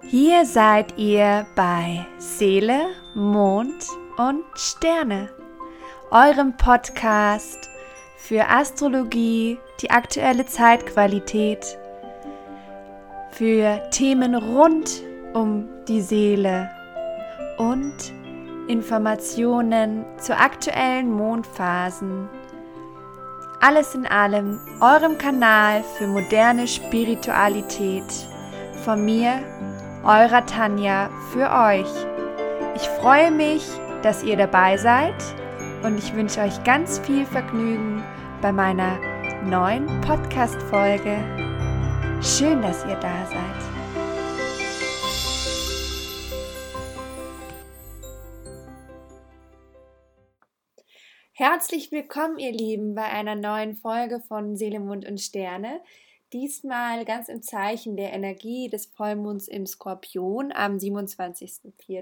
Hier seid ihr bei Seele, Mond und Sterne, eurem Podcast für Astrologie, die aktuelle Zeitqualität, für Themen rund um die Seele und Informationen zu aktuellen Mondphasen. Alles in allem eurem Kanal für moderne Spiritualität. Von mir, eurer Tanja, für euch. Ich freue mich, dass ihr dabei seid und ich wünsche euch ganz viel Vergnügen bei meiner neuen Podcast-Folge. Schön, dass ihr da seid. Herzlich willkommen, ihr Lieben, bei einer neuen Folge von Seele, Mond und Sterne. Diesmal ganz im Zeichen der Energie des Vollmonds im Skorpion am 27.04.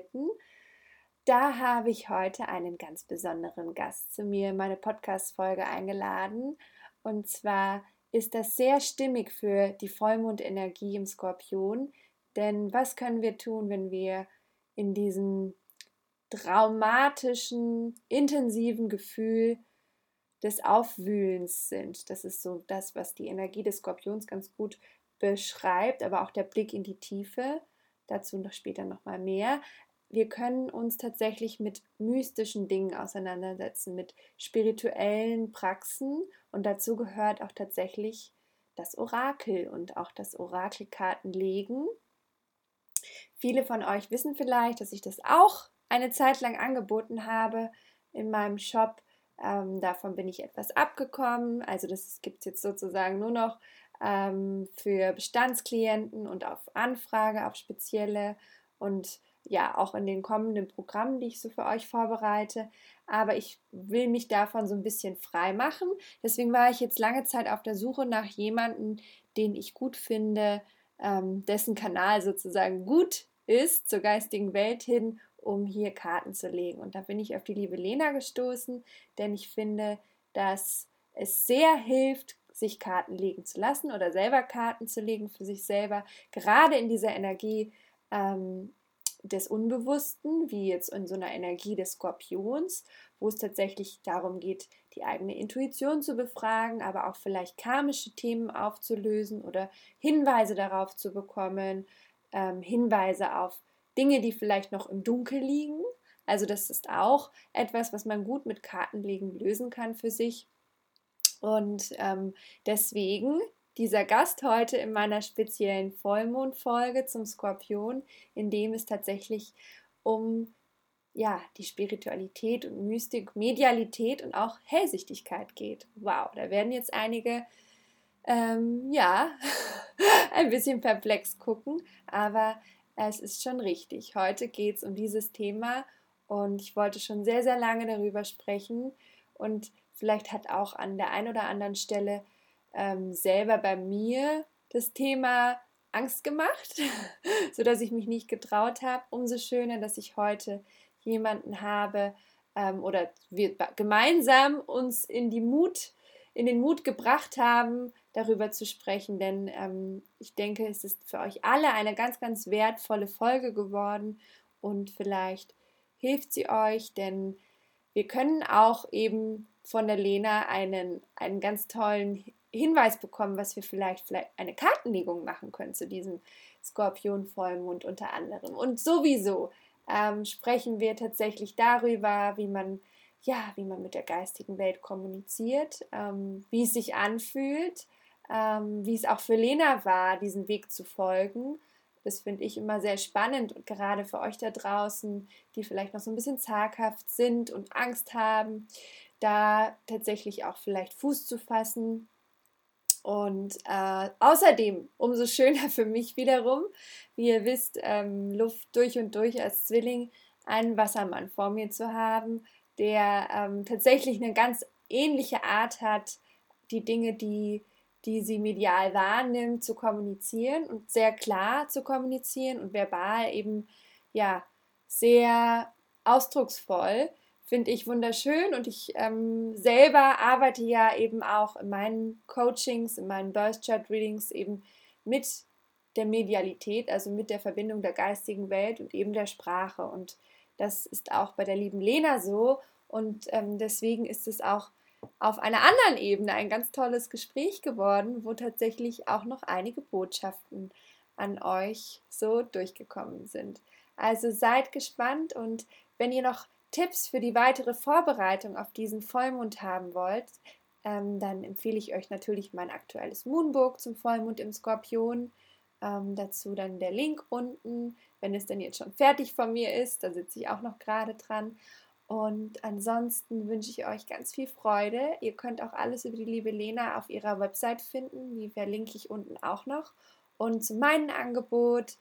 Da habe ich heute einen ganz besonderen Gast zu mir in meine Podcast-Folge eingeladen. Und zwar ist das sehr stimmig für die Vollmondenergie im Skorpion. Denn was können wir tun, wenn wir in diesem traumatischen, intensiven Gefühl des Aufwühlens sind? Das ist so das, was die Energie des Skorpions ganz gut beschreibt, aber auch der Blick in die Tiefe. Dazu noch später nochmal mehr. Wir können uns tatsächlich mit mystischen Dingen auseinandersetzen, mit spirituellen Praxen, und dazu gehört auch tatsächlich das Orakel und auch das Orakelkartenlegen. Viele von euch wissen vielleicht, dass ich das auch eine Zeit lang angeboten habe in meinem Shop. Davon bin ich etwas abgekommen. Also das gibt es jetzt sozusagen nur noch für Bestandsklienten und auf Anfrage, auf spezielle und ja auch in den kommenden Programmen, die ich so für euch vorbereite. Aber ich will mich davon so ein bisschen frei machen. Deswegen war ich jetzt lange Zeit auf der Suche nach jemandem, den ich gut finde, dessen Kanal sozusagen gut ist zur geistigen Welt hin, um hier Karten zu legen. Und da bin ich auf die liebe Lena gestoßen, denn ich finde, dass es sehr hilft, sich Karten legen zu lassen oder selber Karten zu legen für sich selber, gerade in dieser Energie des Unbewussten, wie jetzt in so einer Energie des Skorpions, wo es tatsächlich darum geht, die eigene Intuition zu befragen, aber auch vielleicht karmische Themen aufzulösen oder Hinweise darauf zu bekommen, Hinweise auf Dinge, die vielleicht noch im Dunkel liegen. Also das ist auch etwas, was man gut mit Kartenlegen lösen kann für sich. Und deswegen dieser Gast heute in meiner speziellen Vollmondfolge zum Skorpion, in dem es tatsächlich um die Spiritualität und Mystik, Medialität und auch Hellsichtigkeit geht. Wow, da werden jetzt einige ein bisschen perplex gucken, aber es ist schon richtig. Heute geht es um dieses Thema und ich wollte schon sehr, sehr lange darüber sprechen und vielleicht hat auch an der einen oder anderen Stelle selber bei mir das Thema Angst gemacht, sodass ich mich nicht getraut habe. Umso schöner, dass ich heute jemanden habe oder wir gemeinsam uns in den Mut gebracht haben, darüber zu sprechen, denn ich denke, es ist für euch alle eine ganz, ganz wertvolle Folge geworden und vielleicht hilft sie euch, denn wir können auch eben von der Lena einen ganz tollen Hinweis bekommen, was wir vielleicht eine Kartenlegung machen können zu diesem Skorpion-Vollmond unter anderem. Und sowieso sprechen wir tatsächlich darüber, wie man mit der geistigen Welt kommuniziert, wie es sich anfühlt, wie es auch für Lena war, diesen Weg zu folgen. Das finde ich immer sehr spannend und gerade für euch da draußen, die vielleicht noch so ein bisschen zaghaft sind und Angst haben, da tatsächlich auch vielleicht Fuß zu fassen. Und außerdem, umso schöner für mich wiederum, wie ihr wisst, Luft durch und durch als Zwilling, einen Wassermann vor mir zu haben, der tatsächlich eine ganz ähnliche Art hat, die Dinge, die sie medial wahrnimmt, zu kommunizieren und sehr klar zu kommunizieren und verbal eben sehr ausdrucksvoll. Finde ich wunderschön und ich selber arbeite ja eben auch in meinen Coachings, in meinen Birth Chart Readings eben mit der Medialität, also mit der Verbindung der geistigen Welt und eben der Sprache. Und das ist auch bei der lieben Lena so. Und deswegen ist es auch auf einer anderen Ebene ein ganz tolles Gespräch geworden, wo tatsächlich auch noch einige Botschaften an euch so durchgekommen sind. Also seid gespannt, und wenn ihr noch Tipps für die weitere Vorbereitung auf diesen Vollmond haben wollt, dann empfehle ich euch natürlich mein aktuelles Moonbook zum Vollmond im Skorpion. Dazu dann der Link unten, wenn es denn jetzt schon fertig von mir ist. Da sitze ich auch noch gerade dran. Und ansonsten wünsche ich euch ganz viel Freude. Ihr könnt auch alles über die liebe Lena auf ihrer Website finden. Die verlinke ich unten auch noch. Und zu meinem Angebot,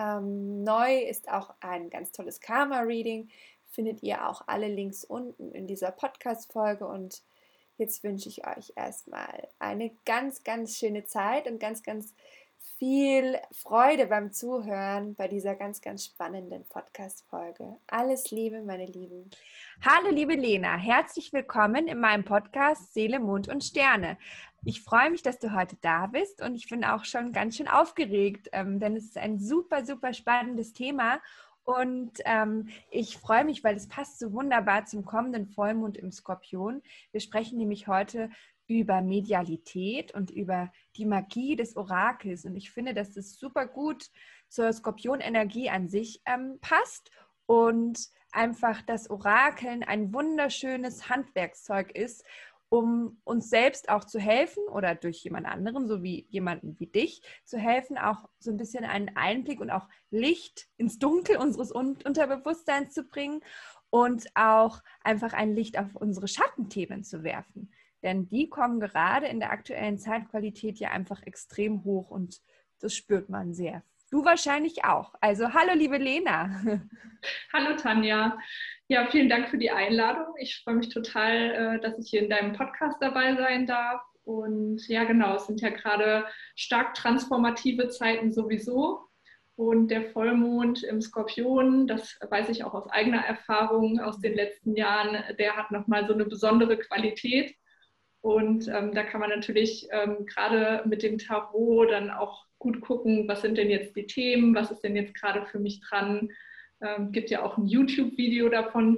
neu ist auch ein ganz tolles Karma-Reading. Findet ihr auch alle Links unten in dieser Podcast-Folge. Und jetzt wünsche ich euch erstmal eine ganz, ganz schöne Zeit und ganz, ganz viel Freude beim Zuhören bei dieser ganz, ganz spannenden Podcast-Folge. Alles Liebe, meine Lieben. Hallo, liebe Lena. Herzlich willkommen in meinem Podcast Seele, Mond und Sterne. Ich freue mich, dass du heute da bist, und ich bin auch schon ganz schön aufgeregt, denn es ist ein super, super spannendes Thema. Und ich freue mich, weil es passt so wunderbar zum kommenden Vollmond im Skorpion. Wir sprechen nämlich heute über Medialität und über die Magie des Orakels. Und ich finde, dass das super gut zur Skorpionenergie an sich passt, und einfach das Orakeln ein wunderschönes Handwerkszeug ist, um uns selbst auch zu helfen oder durch jemand anderen, so wie jemanden wie dich, zu helfen, auch so ein bisschen einen Einblick und auch Licht ins Dunkel unseres Unterbewusstseins zu bringen und auch einfach ein Licht auf unsere Schattenthemen zu werfen. Denn die kommen gerade in der aktuellen Zeitqualität ja einfach extrem hoch, und das spürt man sehr. Du wahrscheinlich auch. Also hallo, liebe Lena. Hallo Tanja. Ja, vielen Dank für die Einladung. Ich freue mich total, dass ich hier in deinem Podcast dabei sein darf. Und ja, genau, es sind ja gerade stark transformative Zeiten sowieso. Und der Vollmond im Skorpion, das weiß ich auch aus eigener Erfahrung aus den letzten Jahren, der hat nochmal so eine besondere Qualität. Und da kann man natürlich gerade mit dem Tarot dann auch gut gucken, was sind denn jetzt die Themen, was ist denn jetzt gerade für mich dran. Gibt ja auch ein YouTube-Video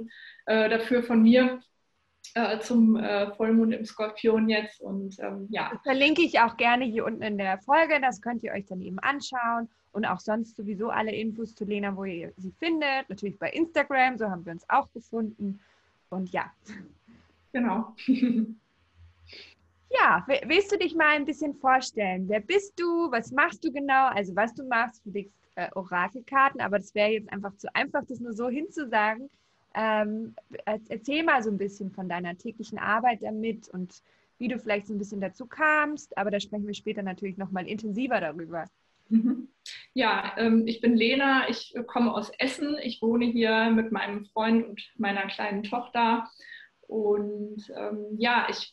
dafür von mir zum Vollmond im Skorpion jetzt. Und ja. Das verlinke ich auch gerne hier unten in der Folge. Das könnt ihr euch dann eben anschauen. Und auch sonst sowieso alle Infos zu Lena, wo ihr sie findet. Natürlich bei Instagram, so haben wir uns auch gefunden. Und ja. Genau. Ja, willst du dich mal ein bisschen vorstellen? Wer bist du? Was machst du genau? Also was du machst, du legst Orakelkarten, aber das wäre jetzt einfach zu einfach, das nur so hinzusagen. Erzähl mal so ein bisschen von deiner täglichen Arbeit damit und wie du vielleicht so ein bisschen dazu kamst, aber da sprechen wir später natürlich nochmal intensiver darüber. Ja, ich bin Lena, ich komme aus Essen, ich wohne hier mit meinem Freund und meiner kleinen Tochter, und ja, ich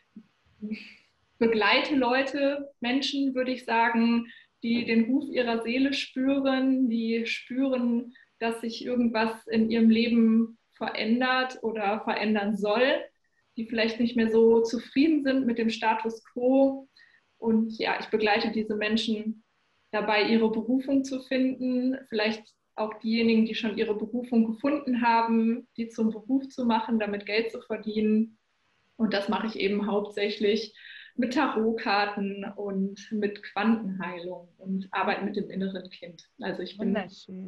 begleite Leute, Menschen, würde ich sagen, die den Ruf ihrer Seele spüren, die spüren, dass sich irgendwas in ihrem Leben verändert oder verändern soll, die vielleicht nicht mehr so zufrieden sind mit dem Status quo. Und ja, ich begleite diese Menschen dabei, ihre Berufung zu finden, vielleicht auch diejenigen, die schon ihre Berufung gefunden haben, die zum Beruf zu machen, damit Geld zu verdienen. Und das mache ich eben hauptsächlich mit Tarotkarten und mit Quantenheilung und Arbeit mit dem inneren Kind. Also ich bin,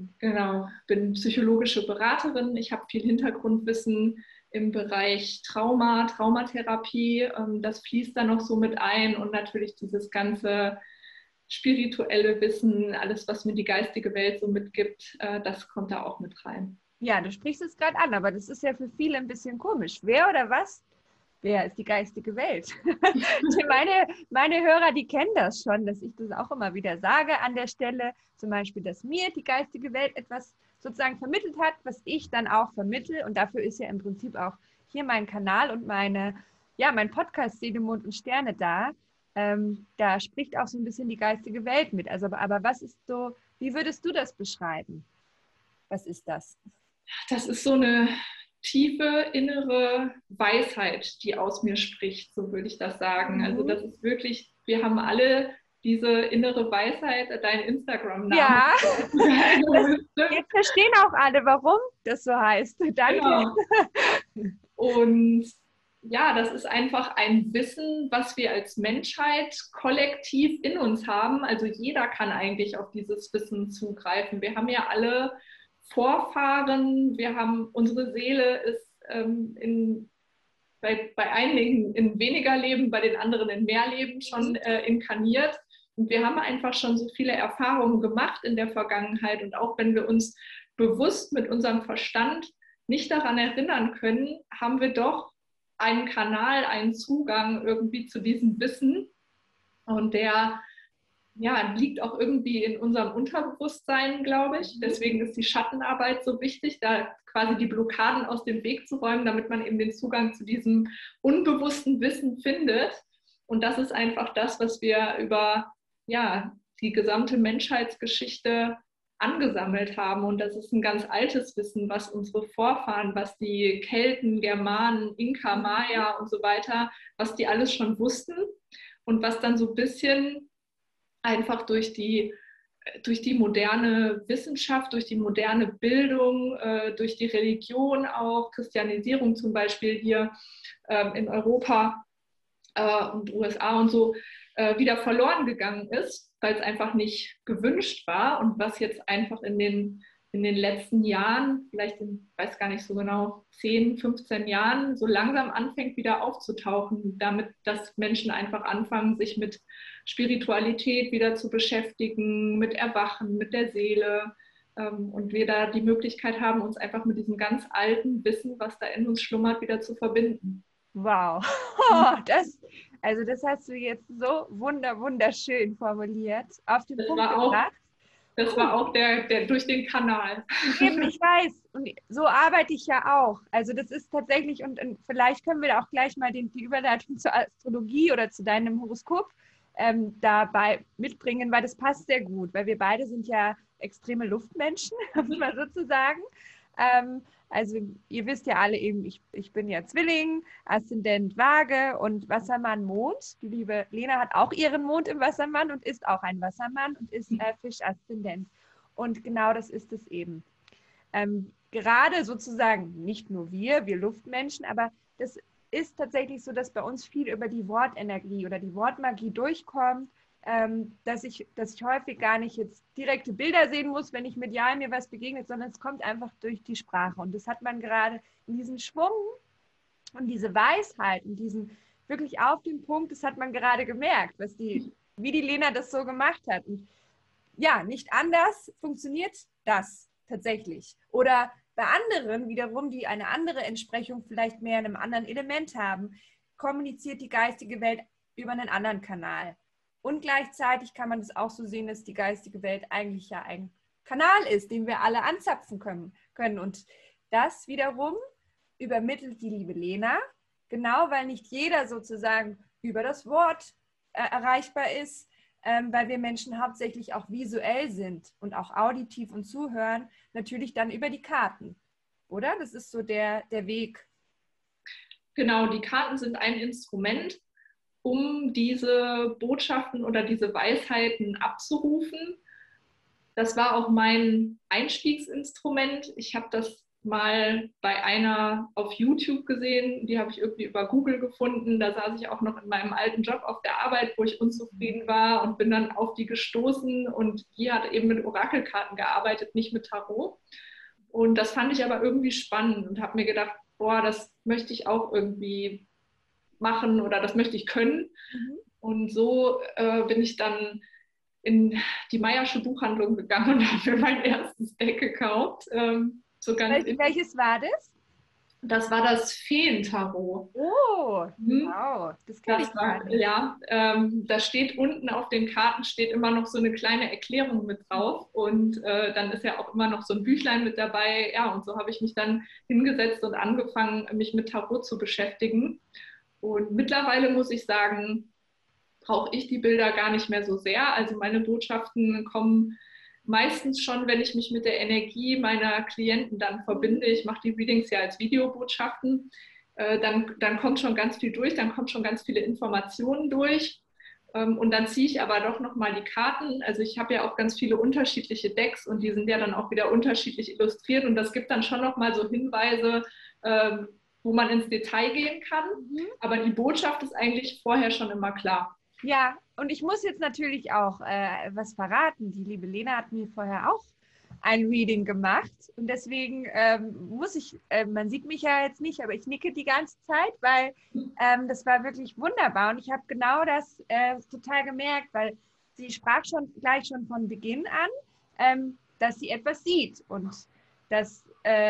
bin psychologische Beraterin. Ich habe viel Hintergrundwissen im Bereich Trauma, Traumatherapie. Das fließt da noch so mit ein, und natürlich dieses ganze spirituelle Wissen, alles, was mir die geistige Welt so mitgibt, das kommt da auch mit rein. Ja, du sprichst es gerade an, aber das ist ja für viele ein bisschen komisch. Wer oder was? Wer ist die geistige Welt? meine Hörer, die kennen das schon, dass ich das auch immer wieder sage an der Stelle. Zum Beispiel, dass mir die geistige Welt etwas sozusagen vermittelt hat, was ich dann auch vermittle. Und dafür ist ja im Prinzip auch hier mein Kanal und mein Podcast Seele, Mond und Sterne da. Da spricht auch so ein bisschen die geistige Welt mit. Also, aber was ist so, wie würdest du das beschreiben? Was ist das? Das ist so eine tiefe innere Weisheit, die aus mir spricht, so würde ich das sagen. Also das ist wirklich, wir haben alle diese innere Weisheit dein Instagram-Name. Ja, jetzt verstehen auch alle, warum das so heißt. Danke. Genau. Und ja, das ist einfach ein Wissen, was wir als Menschheit kollektiv in uns haben. Also jeder kann eigentlich auf dieses Wissen zugreifen. Wir haben ja alle Vorfahren, unsere Seele ist bei einigen in weniger Leben, bei den anderen in mehr Leben schon inkarniert. Und wir haben einfach schon so viele Erfahrungen gemacht in der Vergangenheit. Und auch wenn wir uns bewusst mit unserem Verstand nicht daran erinnern können, haben wir doch einen Kanal, einen Zugang irgendwie zu diesem Wissen. Und der liegt auch irgendwie in unserem Unterbewusstsein, glaube ich. Deswegen ist die Schattenarbeit so wichtig, da quasi die Blockaden aus dem Weg zu räumen, damit man eben den Zugang zu diesem unbewussten Wissen findet. Und das ist einfach das, was wir über die gesamte Menschheitsgeschichte angesammelt haben. Und das ist ein ganz altes Wissen, was unsere Vorfahren, was die Kelten, Germanen, Inka, Maya und so weiter, was die alles schon wussten und was dann so ein bisschen einfach durch die moderne Wissenschaft, durch die moderne Bildung, durch die Religion auch, Christianisierung zum Beispiel hier in Europa und USA und so, wieder verloren gegangen ist, weil es einfach nicht gewünscht war und was jetzt einfach in den letzten Jahren, vielleicht in, weiß gar nicht so genau, 10, 15 Jahren so langsam anfängt wieder aufzutauchen, damit dass Menschen einfach anfangen, sich mit Spiritualität wieder zu beschäftigen, mit Erwachen, mit der Seele und wir da die Möglichkeit haben, uns einfach mit diesem ganz alten Wissen, was da in uns schlummert, wieder zu verbinden. Wow, das hast du jetzt so wunderschön formuliert, auf den Punkt gebracht. Das war auch der durch den Kanal. Eben, ich weiß. Und so arbeite ich ja auch. Also das ist tatsächlich, und vielleicht können wir auch gleich mal die Überleitung zur Astrologie oder zu deinem Horoskop dabei mitbringen, weil das passt sehr gut, weil wir beide sind ja extreme Luftmenschen, um es mal so zu sagen. Also ihr wisst ja alle eben, ich bin ja Zwilling, Aszendent Waage und Wassermann Mond. Die liebe Lena hat auch ihren Mond im Wassermann und ist auch ein Wassermann und ist Fisch-Aszendent. Und genau das ist es eben. Gerade sozusagen nicht nur wir Luftmenschen, aber das ist tatsächlich so, dass bei uns viel über die Wortenergie oder die Wortmagie durchkommt, dass ich häufig gar nicht jetzt direkte Bilder sehen muss, wenn ich medial mir was begegnet, sondern es kommt einfach durch die Sprache. Und das hat man gerade in diesem Schwung und diese Weisheit und diesen wirklich auf den Punkt, das hat man gerade gemerkt, wie die Lena das so gemacht hat. Und ja, nicht anders funktioniert das tatsächlich. Oder bei anderen wiederum, die eine andere Entsprechung vielleicht mehr in einem anderen Element haben, kommuniziert die geistige Welt über einen anderen Kanal. Und gleichzeitig kann man das auch so sehen, dass die geistige Welt eigentlich ja ein Kanal ist, den wir alle anzapfen können. Und das wiederum übermittelt die liebe Lena, genau weil nicht jeder sozusagen über das Wort erreichbar ist, weil wir Menschen hauptsächlich auch visuell sind und auch auditiv und zuhören, natürlich dann über die Karten, oder? Das ist so der Weg. Genau, die Karten sind ein Instrument, um diese Botschaften oder diese Weisheiten abzurufen. Das war auch mein Einstiegsinstrument. Ich habe das mal bei einer auf YouTube gesehen, die habe ich irgendwie über Google gefunden. Da saß ich auch noch in meinem alten Job auf der Arbeit, wo ich unzufrieden war und bin dann auf die gestoßen und die hat eben mit Orakelkarten gearbeitet, nicht mit Tarot. Und das fand ich aber irgendwie spannend und habe mir gedacht, boah, das möchte ich auch irgendwie machen oder das möchte ich können. Und so bin ich dann in die Meyersche Buchhandlung gegangen und habe mir mein erstes Deck gekauft. Welches war das? Das war das Feentarot. Oh, wow, das kenne ich gar nicht. Ja, da steht unten auf den Karten steht immer noch so eine kleine Erklärung mit drauf und dann ist ja auch immer noch so ein Büchlein mit dabei. Ja, und so habe ich mich dann hingesetzt und angefangen, mich mit Tarot zu beschäftigen. Und mittlerweile muss ich sagen, brauche ich die Bilder gar nicht mehr so sehr. Also meine Botschaften kommen meistens schon, wenn ich mich mit der Energie meiner Klienten dann verbinde. Ich mache die Readings ja als Videobotschaften. Dann kommt schon ganz viel durch, dann kommen schon ganz viele Informationen durch. Und dann ziehe ich aber doch nochmal die Karten. Also ich habe ja auch ganz viele unterschiedliche Decks und die sind ja dann auch wieder unterschiedlich illustriert. Und das gibt dann schon nochmal so Hinweise, wo man ins Detail gehen kann. Aber die Botschaft ist eigentlich vorher schon immer klar. Ja, und ich muss jetzt natürlich auch was verraten. Die liebe Lena hat mir vorher auch ein Reading gemacht und deswegen muss ich, man sieht mich ja jetzt nicht, aber ich nicke die ganze Zeit, weil das war wirklich wunderbar und ich habe genau das total gemerkt, weil sie sprach gleich schon von Beginn an, dass sie etwas sieht und es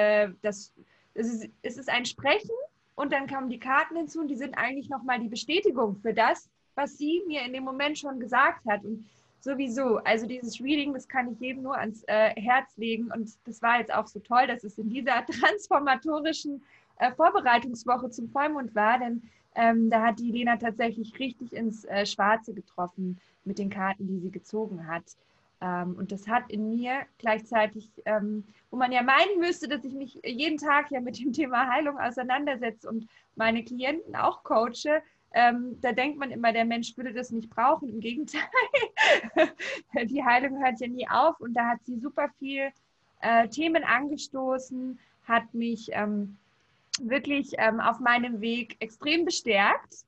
ist ein Sprechen und dann kamen die Karten hinzu und die sind eigentlich nochmal die Bestätigung für das, was sie mir in dem Moment schon gesagt hat und sowieso, also dieses Reading, das kann ich jedem nur ans Herz legen und das war jetzt auch so toll, dass es in dieser transformatorischen Vorbereitungswoche zum Vollmond war, denn da hat die Lena tatsächlich richtig ins Schwarze getroffen mit den Karten, die sie gezogen hat. Und das hat in mir gleichzeitig, wo man ja meinen müsste, dass ich mich jeden Tag ja mit dem Thema Heilung auseinandersetze und meine Klienten auch coache, da denkt man immer, der Mensch würde das nicht brauchen. Im Gegenteil, die Heilung hört ja nie auf und da hat sie super viel Themen angestoßen, hat mich wirklich auf meinem Weg extrem bestärkt.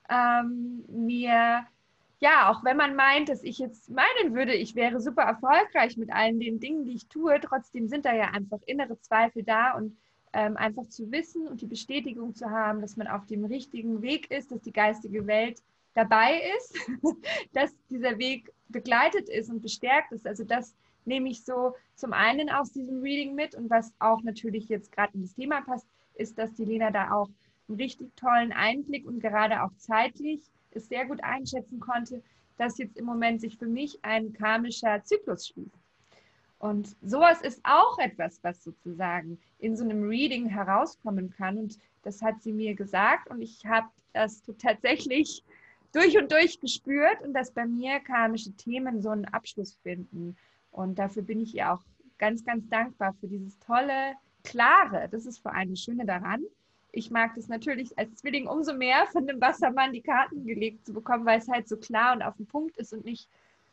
Mir, ja, auch wenn man meint, dass ich jetzt meinen würde, ich wäre super erfolgreich mit allen den Dingen, die ich tue, trotzdem sind da ja einfach innere Zweifel da und einfach zu wissen und die Bestätigung zu haben, dass man auf dem richtigen Weg ist, dass die geistige Welt dabei ist, dass dieser Weg begleitet ist und bestärkt ist. Also das nehme ich so zum einen aus diesem Reading mit und was auch natürlich jetzt gerade in das Thema passt, ist, dass die Lena da auch einen richtig tollen Einblick und gerade auch zeitlich es sehr gut einschätzen konnte, dass jetzt im Moment sich für mich ein karmischer Zyklus schließt. Und sowas ist auch etwas, was sozusagen in so einem Reading herauskommen kann. Und das hat sie mir gesagt und ich habe das tatsächlich durch und durch gespürt und dass bei mir karmische Themen so einen Abschluss finden. Und dafür bin ich ihr auch ganz, ganz dankbar für dieses tolle, klare. Das ist vor allem das Schöne daran. Ich mag das natürlich als Zwilling umso mehr, von dem Wassermann die Karten gelegt zu bekommen, weil es halt so klar und auf den Punkt ist und nicht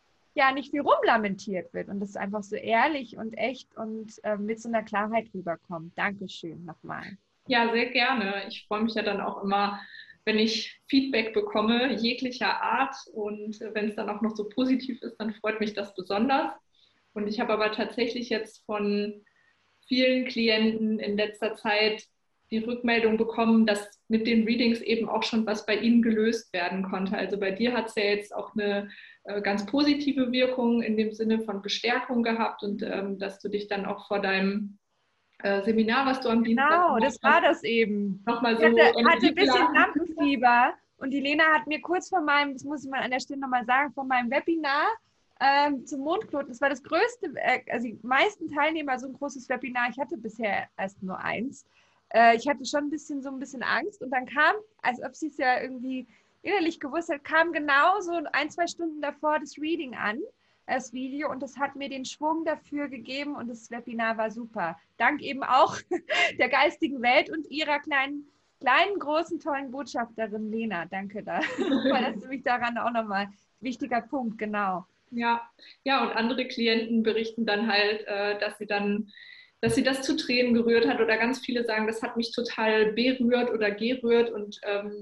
viel rumlamentiert wird und es einfach so ehrlich und echt und mit so einer Klarheit rüberkommt. Dankeschön nochmal. Ja, sehr gerne. Ich freue mich ja dann auch immer, wenn ich Feedback bekomme, jeglicher Art und wenn es dann auch noch so positiv ist, dann freut mich das besonders. Und ich habe aber tatsächlich jetzt von vielen Klienten in letzter Zeit die Rückmeldung bekommen, dass mit den Readings eben auch schon was bei ihnen gelöst werden konnte. Also bei dir hat es ja jetzt auch eine ganz positive Wirkung in dem Sinne von Bestärkung gehabt und dass du dich dann auch vor deinem Seminar, was du am Dienstag genau, das war das eben. Nochmal so ich hatte ein bisschen Lampenfieber und die Lena hat mir kurz vor meinem, das muss ich mal an der Stelle nochmal sagen, vor meinem Webinar zum Mondknoten, das war das größte, also die meisten Teilnehmer, so ein großes Webinar, ich hatte bisher erst nur eins. Ich hatte schon so ein bisschen Angst und dann kam, als ob sie es ja irgendwie innerlich gewusst hat, kam genau so 1-2 Stunden davor das Reading an, das Video, und das hat mir den Schwung dafür gegeben und das Webinar war super. Dank eben auch der geistigen Welt und ihrer kleinen, großen, tollen Botschafterin Lena. Danke dafür, dass du mich daran auch nochmal, wichtiger Punkt, genau. Ja, und andere Klienten berichten dann halt, dass sie das zu Tränen gerührt hat oder ganz viele sagen, das hat mich total berührt oder gerührt und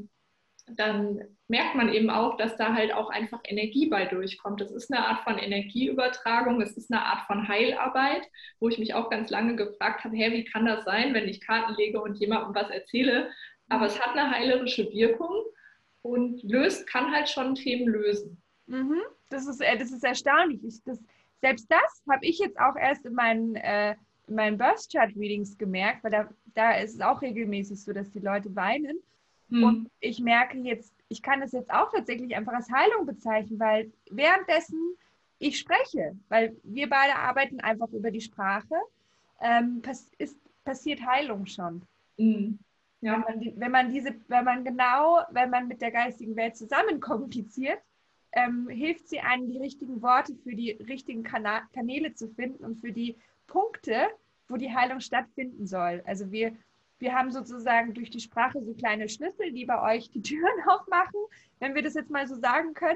dann merkt man eben auch, dass da halt auch einfach Energie bei durchkommt. Das ist eine Art von Energieübertragung, es ist eine Art von Heilarbeit, wo ich mich auch ganz lange gefragt habe, wie kann das sein, wenn ich Karten lege und jemandem was erzähle? Aber es hat eine heilerische Wirkung und kann halt schon Themen lösen. Das ist erstaunlich. Selbst das habe ich jetzt auch erst in meinen Birth Chart Readings gemerkt, weil da ist es auch regelmäßig so, dass die Leute weinen. Und ich merke jetzt, ich kann das jetzt auch tatsächlich einfach als Heilung bezeichnen, weil währenddessen ich spreche, weil wir beide arbeiten einfach über die Sprache, passiert Heilung schon. Ja. Wenn man mit der geistigen Welt zusammen kommuniziert, hilft sie einem, die richtigen Worte für die richtigen Kanäle zu finden und für die Punkte, wo die Heilung stattfinden soll. Also wir haben sozusagen durch die Sprache so kleine Schlüssel, die bei euch die Türen aufmachen, wenn wir das jetzt mal so sagen können.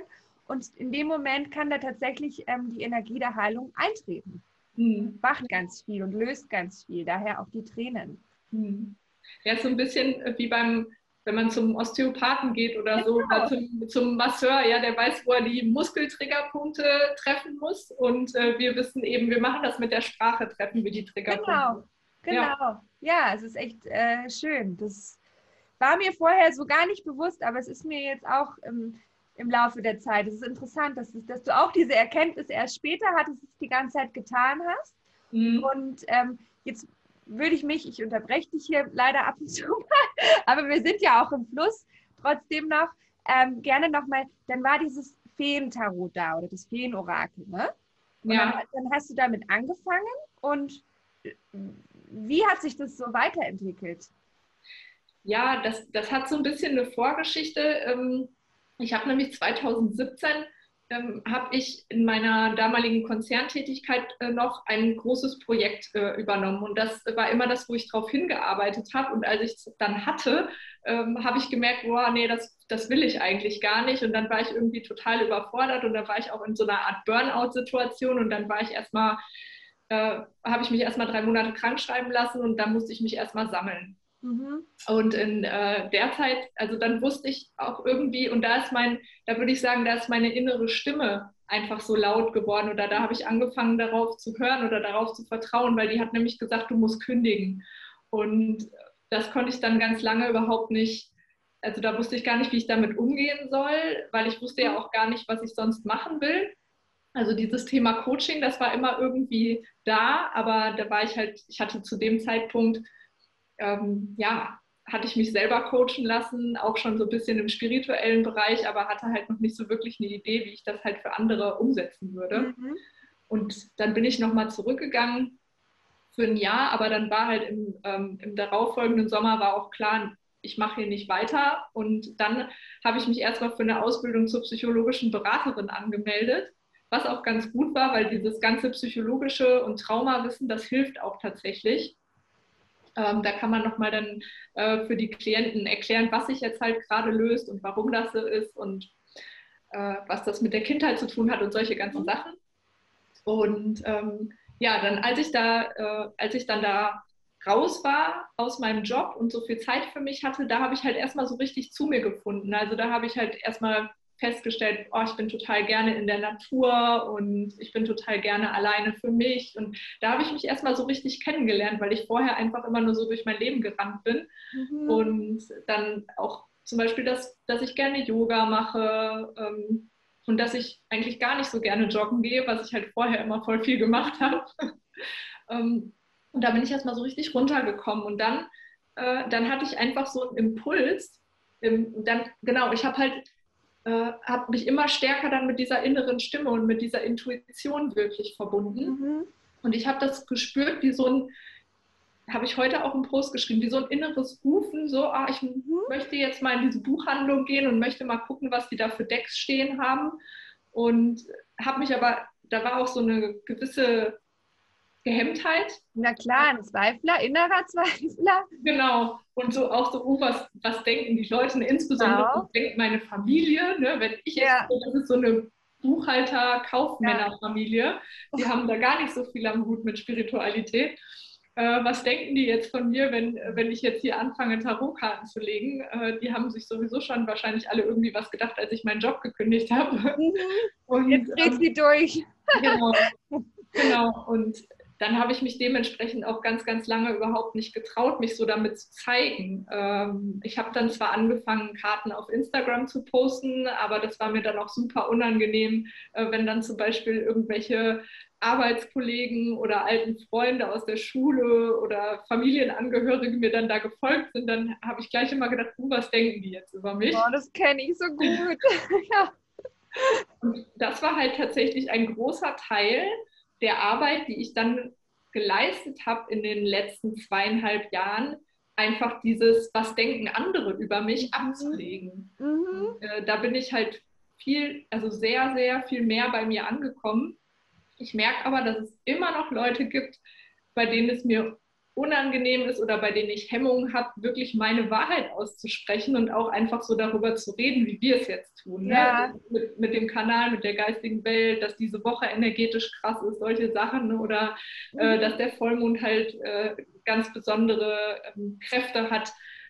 und in dem Moment kann da tatsächlich die Energie der Heilung eintreten. Macht ganz viel und löst ganz viel, daher auch die Tränen. Ja, ist so ein bisschen wie wenn man zum Osteopathen geht oder so, oder zum Masseur, ja, der weiß, wo er die Muskeltriggerpunkte treffen muss. Und wir wissen eben, wir machen das mit der Sprache, treffen wir die Triggerpunkte. Genau. Ja, es ist echt schön. Das war mir vorher so gar nicht bewusst, aber es ist mir jetzt auch im Laufe der Zeit. Es ist interessant, dass du auch diese Erkenntnis erst später hattest, es die ganze Zeit getan hast. Und jetzt würde ich unterbreche dich hier leider ab und zu mal, aber wir sind ja auch im Fluss, trotzdem noch gerne nochmal, dann war dieses Feentarot da oder das Feenorakel, ne? Und dann hast du damit angefangen und wie hat sich das so weiterentwickelt? Ja, das hat so ein bisschen eine Vorgeschichte. Ich habe nämlich 2017 habe ich in meiner damaligen Konzerntätigkeit noch ein großes Projekt übernommen. Und das war immer das, wo ich drauf hingearbeitet habe. Und als ich es dann hatte, habe ich gemerkt, boah, nee, das will ich eigentlich gar nicht. Und dann war ich irgendwie total überfordert und dann war ich auch in so einer Art Burnout-Situation. Und dann war ich habe ich mich erstmal 3 Monate krank schreiben lassen und dann musste ich mich erstmal sammeln. Und in der Zeit, also dann wusste ich auch irgendwie, und da würde ich sagen, da ist meine innere Stimme einfach so laut geworden oder da habe ich angefangen darauf zu hören oder darauf zu vertrauen, weil die hat nämlich gesagt, du musst kündigen. Und das konnte ich dann ganz lange überhaupt nicht, also da wusste ich gar nicht, wie ich damit umgehen soll, weil ich wusste ja auch gar nicht, was ich sonst machen will. Also dieses Thema Coaching, das war immer irgendwie da, aber da war ich hatte zu dem Zeitpunkt hatte ich mich selber coachen lassen, auch schon so ein bisschen im spirituellen Bereich, aber hatte halt noch nicht so wirklich eine Idee, wie ich das halt für andere umsetzen würde. Und dann bin ich nochmal zurückgegangen für ein Jahr, aber dann war halt im darauffolgenden Sommer war auch klar, ich mache hier nicht weiter. Und dann habe ich mich erstmal für eine Ausbildung zur psychologischen Beraterin angemeldet, was auch ganz gut war, weil dieses ganze psychologische und Traumawissen, das hilft auch tatsächlich. Da kann man nochmal dann für die Klienten erklären, was sich jetzt halt gerade löst und warum das so ist und was das mit der Kindheit zu tun hat und solche ganzen Sachen. Und dann, als ich dann da raus war aus meinem Job und so viel Zeit für mich hatte, da habe ich halt erstmal so richtig zu mir gefunden. Also da habe ich halt erstmal festgestellt, oh, ich bin total gerne in der Natur und ich bin total gerne alleine für mich. Und da habe ich mich erstmal so richtig kennengelernt, weil ich vorher einfach immer nur so durch mein Leben gerannt bin. Und dann auch zum Beispiel, dass ich gerne Yoga mache und dass ich eigentlich gar nicht so gerne joggen gehe, was ich halt vorher immer voll viel gemacht habe. Und da bin ich erstmal so richtig runtergekommen. Und dann hatte ich einfach so einen Impuls. Ich habe mich immer stärker dann mit dieser inneren Stimme und mit dieser Intuition wirklich verbunden. Und ich habe das gespürt, habe ich heute auch im Post geschrieben, wie so ein inneres Rufen, so, ich möchte jetzt mal in diese Buchhandlung gehen und möchte mal gucken, was die da für Decks stehen haben. Und habe mich aber, da war auch so eine gewisse Gehemmtheit. Na klar, ein Zweifler, innerer Zweifler. Genau. Und so auch so, was denken die Leute, insbesondere was denkt meine Familie, ne? Wenn ich jetzt, das ist so eine Buchhalter-Kaufmänner-Familie, die haben da gar nicht so viel am Hut mit Spiritualität. Was denken die jetzt von mir, wenn ich jetzt hier anfange, Tarotkarten zu legen? Die haben sich sowieso schon wahrscheinlich alle irgendwie was gedacht, als ich meinen Job gekündigt habe. Und jetzt dreht sie durch. Genau. Und dann habe ich mich dementsprechend auch ganz, ganz lange überhaupt nicht getraut, mich so damit zu zeigen. Ich habe dann zwar angefangen, Karten auf Instagram zu posten, aber das war mir dann auch super unangenehm, wenn dann zum Beispiel irgendwelche Arbeitskollegen oder alten Freunde aus der Schule oder Familienangehörige mir dann da gefolgt sind, dann habe ich gleich immer gedacht, was denken die jetzt über mich? Oh, das kenne ich so gut. Und das war halt tatsächlich ein großer Teil der Arbeit, die ich dann geleistet habe in den letzten 2,5 Jahren, einfach dieses, was denken andere über mich, abzulegen. Da bin ich halt sehr, sehr viel mehr bei mir angekommen. Ich merke aber, dass es immer noch Leute gibt, bei denen es mir unangenehm ist oder bei denen ich Hemmungen habe, wirklich meine Wahrheit auszusprechen und auch einfach so darüber zu reden, wie wir es jetzt tun. Ja. Ne? Mit dem Kanal, mit der geistigen Welt, dass diese Woche energetisch krass ist, solche Sachen. Ne? Oder dass der Vollmond halt ganz besondere Kräfte hat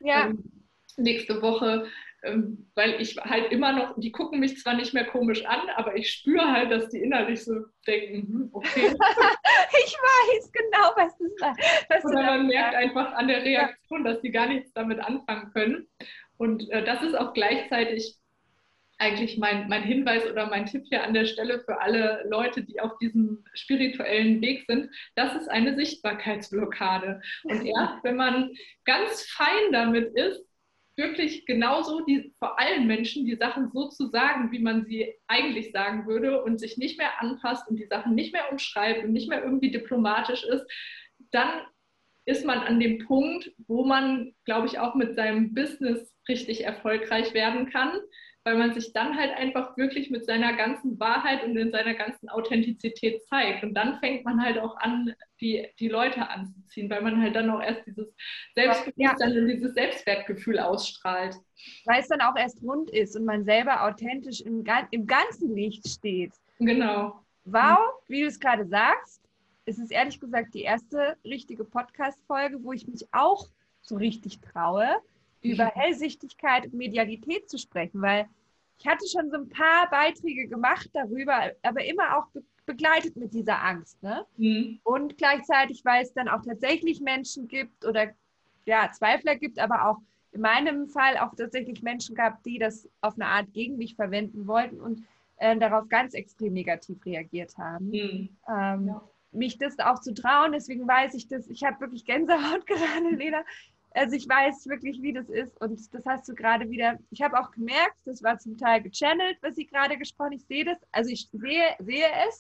nächste Woche. Weil ich halt immer noch, die gucken mich zwar nicht mehr komisch an, aber ich spüre halt, dass die innerlich so denken, okay. Ich weiß genau, was Oder man merkt einfach an der Reaktion, dass die gar nichts damit anfangen können. Und das ist auch gleichzeitig eigentlich mein Hinweis oder mein Tipp hier an der Stelle für alle Leute, die auf diesem spirituellen Weg sind. Das ist eine Sichtbarkeitsblockade. Und erst wenn man ganz fein damit ist, wirklich genauso vor allen Menschen die Sachen so zu sagen, wie man sie eigentlich sagen würde und sich nicht mehr anpasst und die Sachen nicht mehr umschreibt und nicht mehr irgendwie diplomatisch ist, dann ist man an dem Punkt, wo man, glaube ich, auch mit seinem Business richtig erfolgreich werden kann, weil man sich dann halt einfach wirklich mit seiner ganzen Wahrheit und in seiner ganzen Authentizität zeigt. Und dann fängt man halt auch an, die Leute anzuziehen, weil man halt dann auch erst dieses Selbstbewusstsein und dieses Selbstwertgefühl ausstrahlt. Weil es dann auch erst rund ist und man selber authentisch im ganzen Licht steht. Genau. Wow, wie du es gerade sagst, es ist ehrlich gesagt die erste richtige Podcast-Folge, wo ich mich auch so richtig traue, über Hellsichtigkeit und Medialität zu sprechen, weil ich hatte schon so ein paar Beiträge gemacht darüber, aber immer auch begleitet mit dieser Angst. Ne? Und gleichzeitig, weil es dann auch tatsächlich Menschen gibt oder Zweifler gibt, aber auch in meinem Fall auch tatsächlich Menschen gab, die das auf eine Art gegen mich verwenden wollten und darauf ganz extrem negativ reagiert haben. Mich das auch zu trauen, deswegen weiß ich das, ich habe wirklich Gänsehaut gerade, Lena. Also ich weiß wirklich, wie das ist und das hast du gerade wieder, ich habe auch gemerkt, das war zum Teil gechannelt, was sie gerade gesprochen, ich sehe das, also ich sehe es,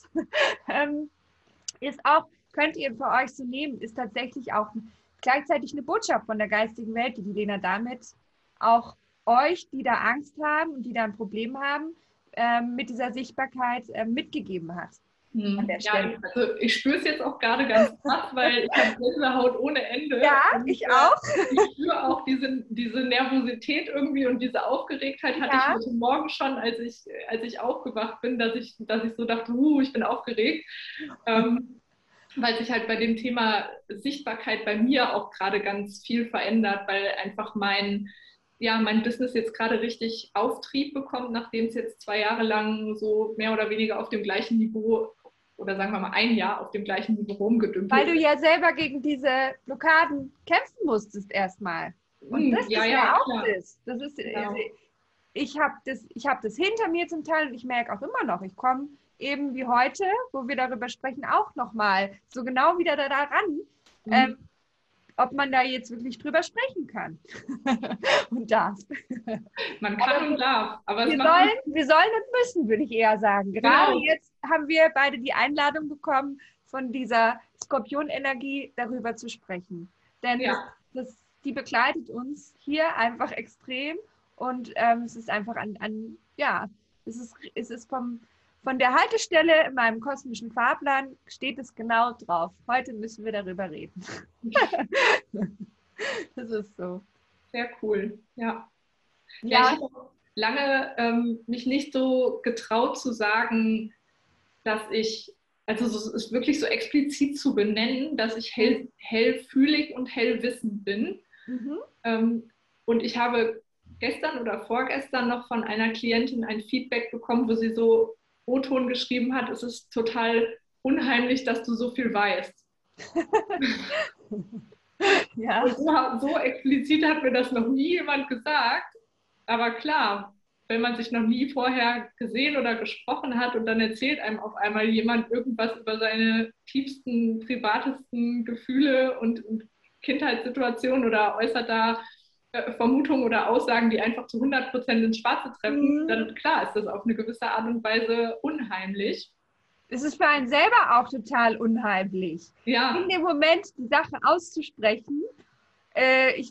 ist auch, könnt ihr für euch so nehmen, ist tatsächlich auch gleichzeitig eine Botschaft von der geistigen Welt, die Lena damit auch euch, die da Angst haben und die da ein Problem haben, mit dieser Sichtbarkeit mitgegeben hat. Ja, also ich spüre es jetzt auch gerade ganz krass, weil ich habe Gänsehaut ohne Ende. Ja, und, ich auch. Ich spüre auch diese Nervosität irgendwie und diese Aufgeregtheit hatte ich heute Morgen schon, als ich aufgewacht bin, dass ich so dachte, ich bin aufgeregt. Weil sich halt bei dem Thema Sichtbarkeit bei mir auch gerade ganz viel verändert, weil einfach mein Business jetzt gerade richtig Auftrieb bekommt, nachdem es jetzt 2 Jahre lang so mehr oder weniger auf dem gleichen Niveau oder sagen wir mal 1 Jahr auf dem gleichen Niveau rumgedümpelt. Weil du ja selber gegen diese Blockaden kämpfen musstest erstmal. Und das ist ja auch das. Das ist, genau. Also ich hab das hinter mir zum Teil und ich merke auch immer noch, ich komme eben wie heute, wo wir darüber sprechen, auch nochmal so genau wieder daran, ob man da jetzt wirklich drüber sprechen kann und darf. Man kann und darf. Aber wir sollen und müssen, würde ich eher sagen. Gerade jetzt haben wir beide die Einladung bekommen, von dieser Skorpionenergie darüber zu sprechen. Denn die begleitet uns hier einfach extrem und es ist einfach es ist von der Haltestelle in meinem kosmischen Fahrplan steht es genau drauf. Heute müssen wir darüber reden. Das ist so. Sehr cool, ja. Ich habe lange mich nicht so getraut zu sagen, dass ich, also es ist wirklich so explizit zu benennen, dass ich hellfühlig und hellwissend bin. Und ich habe gestern oder vorgestern noch von einer Klientin ein Feedback bekommen, wo sie so O-Ton geschrieben hat, es ist total unheimlich, dass du so viel weißt. Und so explizit hat mir das noch nie jemand gesagt. Aber klar, wenn man sich noch nie vorher gesehen oder gesprochen hat und dann erzählt einem auf einmal jemand irgendwas über seine tiefsten, privatesten Gefühle und Kindheitssituationen oder äußert da Vermutungen oder Aussagen, die einfach zu 100% ins Schwarze treffen, dann klar ist das auf eine gewisse Art und Weise unheimlich. Es ist für einen selber auch total unheimlich. Ja. In dem Moment die Sache auszusprechen, es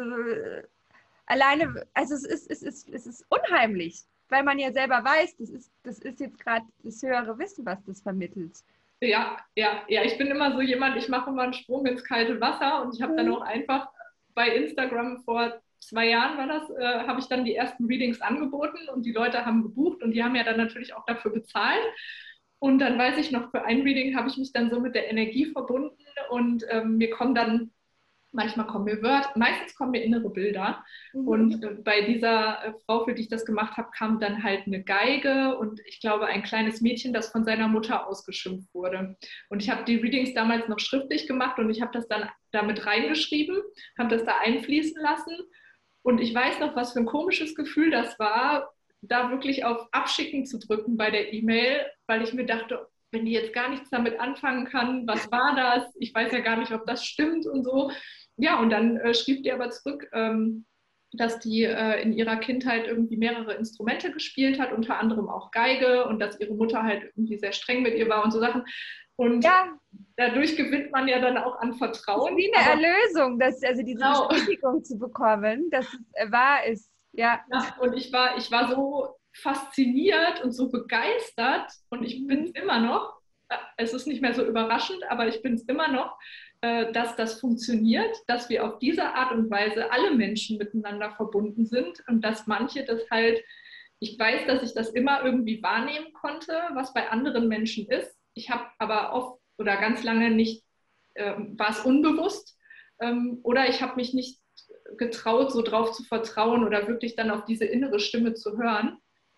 ist unheimlich, weil man ja selber weiß, das ist jetzt gerade das höhere Wissen, was das vermittelt. Ja, ich bin immer so jemand, ich mache immer einen Sprung ins kalte Wasser und ich habe dann auch einfach bei Instagram vor 2 Jahren war das, habe ich dann die ersten Readings angeboten und die Leute haben gebucht und die haben ja dann natürlich auch dafür bezahlt. Und dann weiß ich noch, für ein Reading habe ich mich dann so mit der Energie verbunden und mir kommen dann manchmal kommen mir Wörter, meistens kommen mir innere Bilder. Und bei dieser Frau, für die ich das gemacht habe, kam dann halt eine Geige und ich glaube ein kleines Mädchen, das von seiner Mutter ausgeschimpft wurde. Und ich habe die Readings damals noch schriftlich gemacht und ich habe das dann damit reingeschrieben, habe das da einfließen lassen. Und ich weiß noch, was für ein komisches Gefühl das war, da wirklich auf Abschicken zu drücken bei der E-Mail, weil ich mir dachte, wenn die jetzt gar nichts damit anfangen kann, was war das? Ich weiß ja gar nicht, ob das stimmt und so. Ja, und dann schrieb die aber zurück, dass die in ihrer Kindheit irgendwie mehrere Instrumente gespielt hat, unter anderem auch Geige und dass ihre Mutter halt irgendwie sehr streng mit ihr war und so Sachen. Und dadurch gewinnt man ja dann auch an Vertrauen. Wie eine Erlösung, also diese Bestätigung zu bekommen, dass es wahr ist. Ja, und ich war so fasziniert und so begeistert und ich bin es immer noch. Es ist nicht mehr so überraschend, aber ich bin es immer noch, dass das funktioniert, dass wir auf diese Art und Weise alle Menschen miteinander verbunden sind und dass manche das halt, ich weiß, dass ich das immer irgendwie wahrnehmen konnte, was bei anderen Menschen ist. Ich habe aber oft oder ganz lange nicht, war es unbewusst oder ich habe mich nicht getraut, so drauf zu vertrauen oder wirklich dann auf diese innere Stimme zu hören.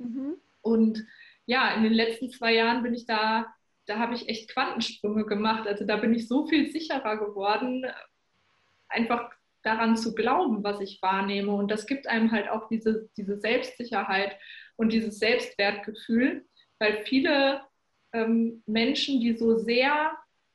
Und ja, in den letzten 2 Jahren bin ich da habe ich echt Quantensprünge gemacht. Also da bin ich so viel sicherer geworden, einfach daran zu glauben, was ich wahrnehme. Und das gibt einem halt auch diese Selbstsicherheit und dieses Selbstwertgefühl, weil viele Menschen, die so sehr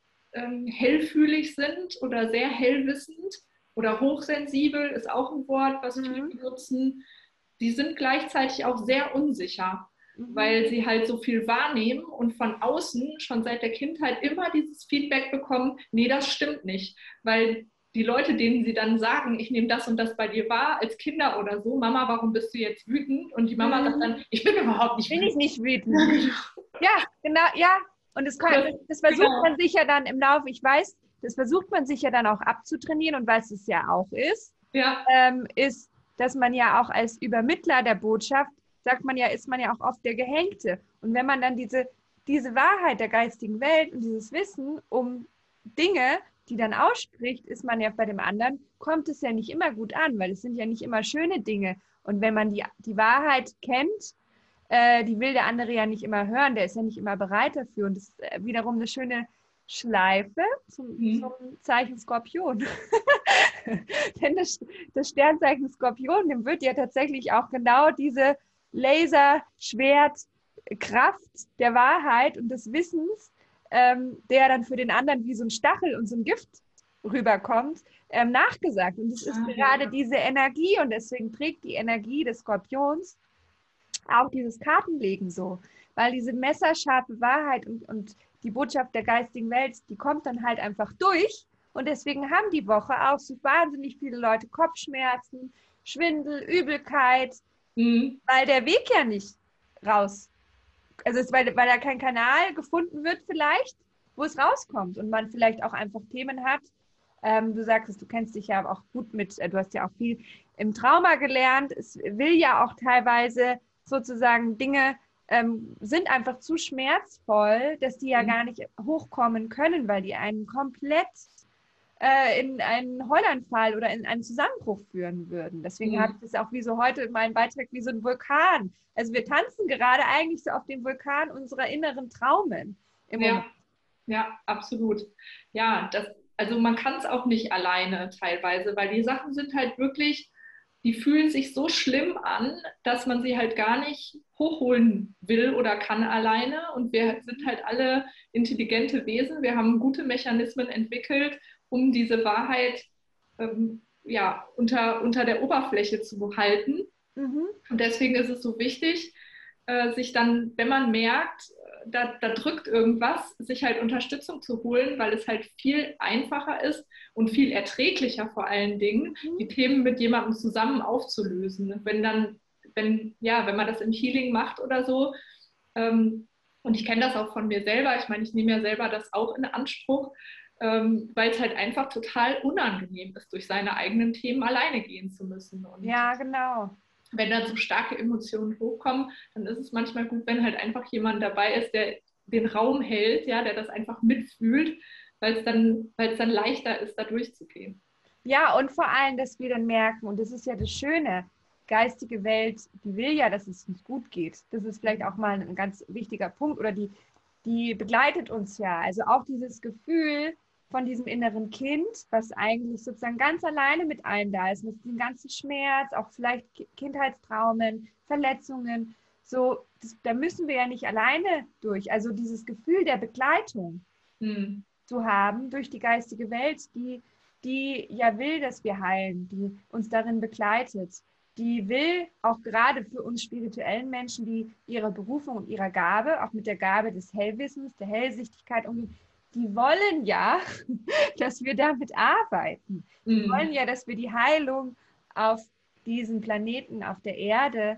hellfühlig sind oder sehr hellwissend oder hochsensibel, ist auch ein Wort, was viele benutzen, die sind gleichzeitig auch sehr unsicher, weil sie halt so viel wahrnehmen und von außen schon seit der Kindheit immer dieses Feedback bekommen, nee, das stimmt nicht, weil die Leute, denen sie dann sagen, ich nehme das und das bei dir wahr, als Kinder oder so, Mama, warum bist du jetzt wütend? Und die Mama sagt dann, ich bin überhaupt nicht wütend. Bin ich nicht wütend. Ja, genau, ja. Und das versucht man sich ja dann im Laufe, ich weiß, das versucht man sich ja dann auch abzutrainieren und was es ja auch ist, ist, dass man ja auch als Übermittler der Botschaft, sagt man ja, ist man ja auch oft der Gehängte. Und wenn man dann diese Wahrheit der geistigen Welt und dieses Wissen um Dinge, die dann ausspricht, ist man ja bei dem anderen, kommt es ja nicht immer gut an, weil es sind ja nicht immer schöne Dinge. Und wenn man die Wahrheit kennt, die will der andere ja nicht immer hören, der ist ja nicht immer bereit dafür. Und das ist wiederum eine schöne Schleife zum Zeichen Skorpion. Denn das Sternzeichen Skorpion, dem wird ja tatsächlich auch genau diese Laserschwertkraft der Wahrheit und des Wissens, der dann für den anderen wie so ein Stachel und so ein Gift rüberkommt, nachgesagt. Und es ist gerade diese Energie und deswegen trägt die Energie des Skorpions auch dieses Kartenlegen so, weil diese messerscharfe Wahrheit und die Botschaft der geistigen Welt, die kommt dann halt einfach durch und deswegen haben die Woche auch so wahnsinnig viele Leute Kopfschmerzen, Schwindel, Übelkeit, weil der Weg ja nicht raus, also weil da kein Kanal gefunden wird vielleicht, wo es rauskommt und man vielleicht auch einfach Themen hat. Du sagst, du kennst dich ja auch gut mit, du hast ja auch viel im Trauma gelernt, es will ja auch teilweise sozusagen Dinge sind einfach zu schmerzvoll, dass die ja gar nicht hochkommen können, weil die einen komplett in einen Heulanfall oder in einen Zusammenbruch führen würden. Deswegen habe ich das auch wie so heute meinen Beitrag wie so ein Vulkan. Also wir tanzen gerade eigentlich so auf dem Vulkan unserer inneren Traumen im Moment. Ja, absolut. Ja, also man kann es auch nicht alleine teilweise, weil die Sachen sind halt wirklich, die fühlen sich so schlimm an, dass man sie halt gar nicht hochholen will oder kann alleine. Und wir sind halt alle intelligente Wesen. Wir haben gute Mechanismen entwickelt, um diese Wahrheit unter der Oberfläche zu behalten. Und deswegen ist es so wichtig, sich dann, wenn man merkt, da drückt irgendwas, sich halt Unterstützung zu holen, weil es halt viel einfacher ist und viel erträglicher vor allen Dingen, die Themen mit jemandem zusammen aufzulösen. Wenn man das im Healing macht oder so, Und ich kenne das auch von mir selber. Ich meine, ich nehme ja selber das auch in Anspruch, weil es halt einfach total unangenehm ist, durch seine eigenen Themen alleine gehen zu müssen. Und Ja, genau. wenn da so starke Emotionen hochkommen, dann ist es manchmal gut, wenn halt einfach jemand dabei ist, der den Raum hält, ja, der das einfach mitfühlt, weil es dann leichter ist, da durchzugehen. Ja, und vor allem, dass wir dann merken, und das ist ja das Schöne, geistige Welt, die will ja, dass es uns gut geht. Das ist vielleicht auch mal ein ganz wichtiger Punkt, oder die begleitet uns ja. Also auch dieses Gefühl von diesem inneren Kind, was eigentlich sozusagen ganz alleine mit allem da ist, mit dem ganzen Schmerz, auch vielleicht Kindheitstraumen, Verletzungen, so, da müssen wir ja nicht alleine durch. Also dieses Gefühl der Begleitung zu haben durch die geistige Welt, die ja will, dass wir heilen, die uns darin begleitet, die will auch gerade für uns spirituellen Menschen, die ihrer Berufung und ihrer Gabe, auch mit der Gabe des Hellwissens, der Hellsichtigkeit umgehen, die wollen ja, dass wir damit arbeiten. Die wollen ja, dass wir die Heilung auf diesem Planeten, auf der Erde,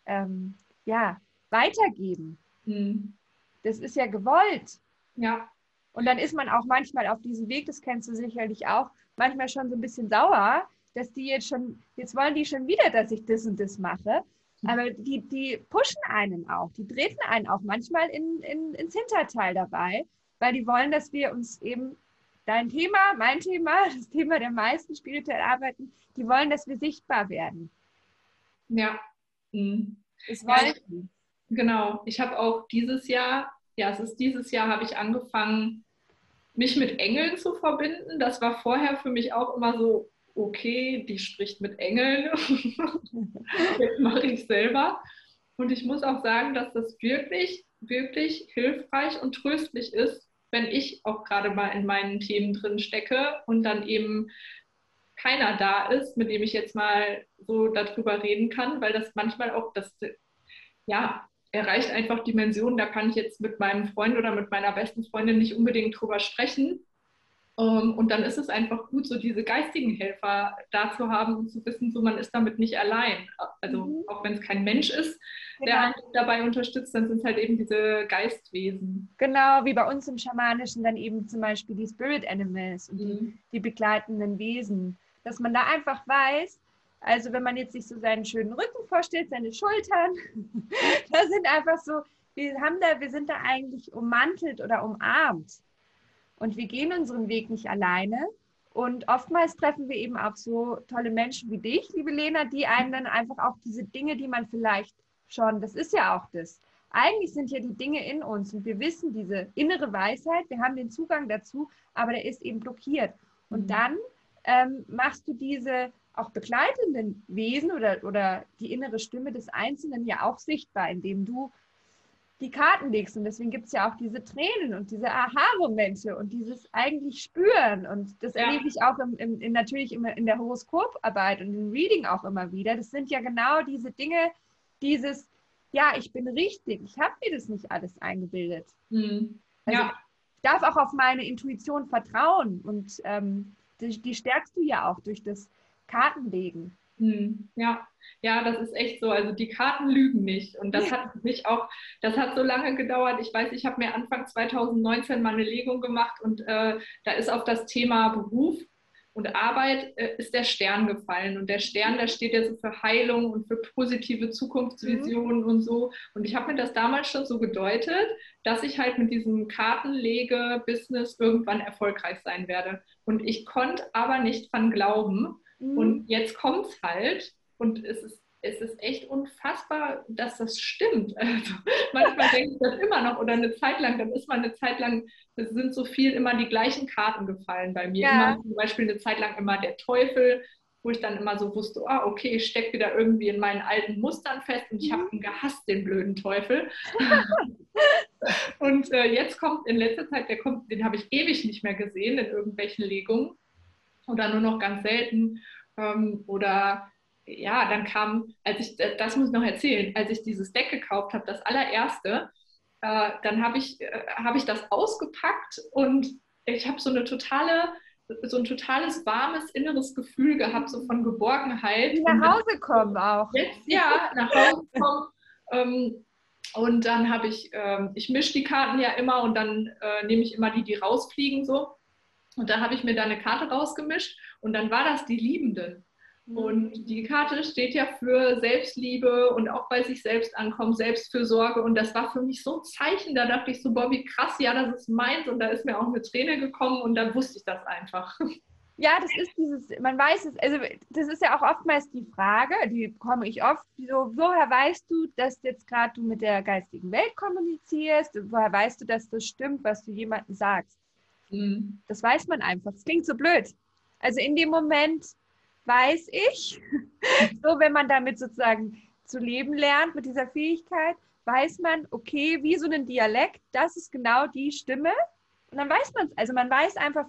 weitergeben. Das ist ja gewollt. Ja. Und dann ist man auch manchmal auf diesem Weg, das kennst du sicherlich auch, manchmal schon so ein bisschen sauer, dass jetzt wollen die schon wieder, dass ich das und das mache. Aber die pushen einen auch, die treten einen auch manchmal ins Hinterteil dabei, weil die wollen, dass wir uns eben dein Thema, mein Thema, das Thema der meisten spirituell arbeiten, die wollen, dass wir sichtbar werden. Ja. Das wollen die. Genau. Ich habe auch dieses Jahr habe ich angefangen, mich mit Engeln zu verbinden. Das war vorher für mich auch immer so, okay, die spricht mit Engeln. Jetzt mache ich selber. Und ich muss auch sagen, dass das wirklich, wirklich hilfreich und tröstlich ist, wenn ich auch gerade mal in meinen Themen drin stecke und dann eben keiner da ist, mit dem ich jetzt mal so darüber reden kann, weil das manchmal auch erreicht einfach Dimensionen, da kann ich jetzt mit meinem Freund oder mit meiner besten Freundin nicht unbedingt drüber sprechen. Und dann ist es einfach gut, so diese geistigen Helfer da zu haben und zu wissen, so man ist damit nicht allein. Also auch wenn es kein Mensch ist, der einen dabei unterstützt, dann sind es halt eben diese Geistwesen. Genau, wie bei uns im Schamanischen dann eben zum Beispiel die Spirit Animals und die begleitenden Wesen. Dass man da einfach weiß, also wenn man jetzt sich so seinen schönen Rücken vorstellt, seine Schultern, da sind einfach so, wir sind da eigentlich ummantelt oder umarmt. Und wir gehen unseren Weg nicht alleine. Und oftmals treffen wir eben auf so tolle Menschen wie dich, liebe Lena, die einem dann einfach auch diese Dinge, die man vielleicht schon, das ist ja auch das. Eigentlich sind ja die Dinge in uns und wir wissen diese innere Weisheit, wir haben den Zugang dazu, aber der ist eben blockiert. Und dann machst du diese auch begleitenden Wesen oder die innere Stimme des Einzelnen ja auch sichtbar, indem du die Karten legst. Und deswegen gibt es ja auch diese Tränen und diese Aha-Momente und dieses eigentlich Spüren. Und das erlebe ich auch natürlich immer in der Horoskoparbeit und im Reading auch immer wieder. Das sind ja genau diese Dinge, dieses, ja, ich bin richtig, ich habe mir das nicht alles eingebildet. Also ich darf auch auf meine Intuition vertrauen und die stärkst du ja auch durch das Kartenlegen. Ja, das ist echt so. Also die Karten lügen nicht. Und das das hat so lange gedauert. Ich weiß, ich habe mir Anfang 2019 mal eine Legung gemacht und da ist auf das Thema Beruf und Arbeit ist der Stern gefallen. Und der Stern, der steht ja so für Heilung und für positive Zukunftsvisionen und so. Und ich habe mir das damals schon so gedeutet, dass ich halt mit diesem Kartenlege-Business irgendwann erfolgreich sein werde. Und ich konnte aber nicht dran glauben. Und jetzt kommt es halt und es ist echt unfassbar, dass das stimmt. Also manchmal denke ich das immer noch oder eine Zeit lang, dann ist mal eine Zeit lang, es sind so viel immer die gleichen Karten gefallen bei mir. Immer zum Beispiel eine Zeit lang immer der Teufel, wo ich dann immer so wusste, okay, ich stecke wieder irgendwie in meinen alten Mustern fest und ich habe ihn gehasst, den blöden Teufel. Und jetzt kommt in letzter Zeit, den habe ich ewig nicht mehr gesehen in irgendwelchen Legungen. Oder nur noch ganz selten. Dann kam, das muss ich noch erzählen, als ich dieses Deck gekauft habe, das allererste, dann habe ich das ausgepackt und ich habe so ein totales warmes inneres Gefühl gehabt, so von Geborgenheit. Nach Hause kommen auch. Jetzt, nach Hause kommen. Und dann habe ich mische die Karten ja immer und dann nehme ich immer die, die rausfliegen so. Und dann habe ich mir da eine Karte rausgemischt und dann war das die Liebenden. Und die Karte steht ja für Selbstliebe und auch bei sich selbst ankommen, Selbstfürsorge. Und das war für mich so ein Zeichen. Da dachte ich so, boah, wie krass, ja, das ist meins. Und da ist mir auch eine Träne gekommen und dann wusste ich das einfach. Ja, das ist dieses, man weiß es, also das ist ja auch oftmals die Frage, die bekomme ich oft, so, woher weißt du, dass jetzt gerade du mit der geistigen Welt kommunizierst? Woher weißt du, dass das stimmt, was du jemandem sagst? Das weiß man einfach. Das klingt so blöd. Also in dem Moment weiß ich, so wenn man damit sozusagen zu leben lernt, mit dieser Fähigkeit, weiß man, okay, wie so ein Dialekt, das ist genau die Stimme. Und dann weiß man es. Also man weiß einfach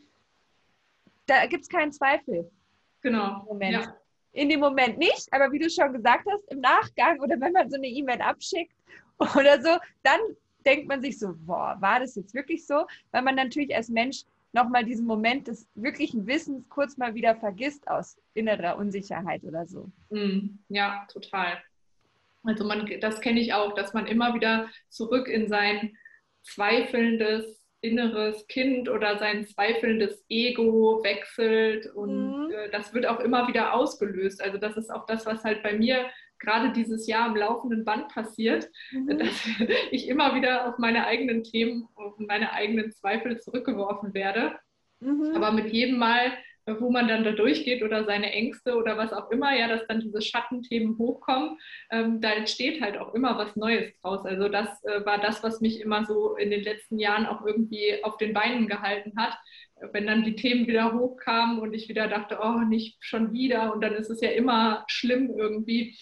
da gibt es keinen Zweifel. Genau. Im Moment. Ja. In dem Moment nicht, aber wie du schon gesagt hast, im Nachgang oder wenn man so eine E-Mail abschickt oder so, dann denkt man sich so, boah, war das jetzt wirklich so? Weil man natürlich als Mensch nochmal diesen Moment des wirklichen Wissens kurz mal wieder vergisst aus innerer Unsicherheit oder so. Ja, total. Also das kenne ich auch, dass man immer wieder zurück in sein zweifelndes inneres Kind oder sein zweifelndes Ego wechselt und das wird auch immer wieder ausgelöst. Also das ist auch das, was halt bei mir gerade dieses Jahr am laufenden Band passiert, dass ich immer wieder auf meine eigenen Themen und meine eigenen Zweifel zurückgeworfen werde. Aber mit jedem Mal, wo man dann da durchgeht oder seine Ängste oder was auch immer, ja, dass dann diese Schattenthemen hochkommen, da entsteht halt auch immer was Neues draus. Also das war das, was mich immer so in den letzten Jahren auch irgendwie auf den Beinen gehalten hat. Wenn dann die Themen wieder hochkamen und ich wieder dachte, oh, nicht schon wieder und dann ist es ja immer schlimm irgendwie,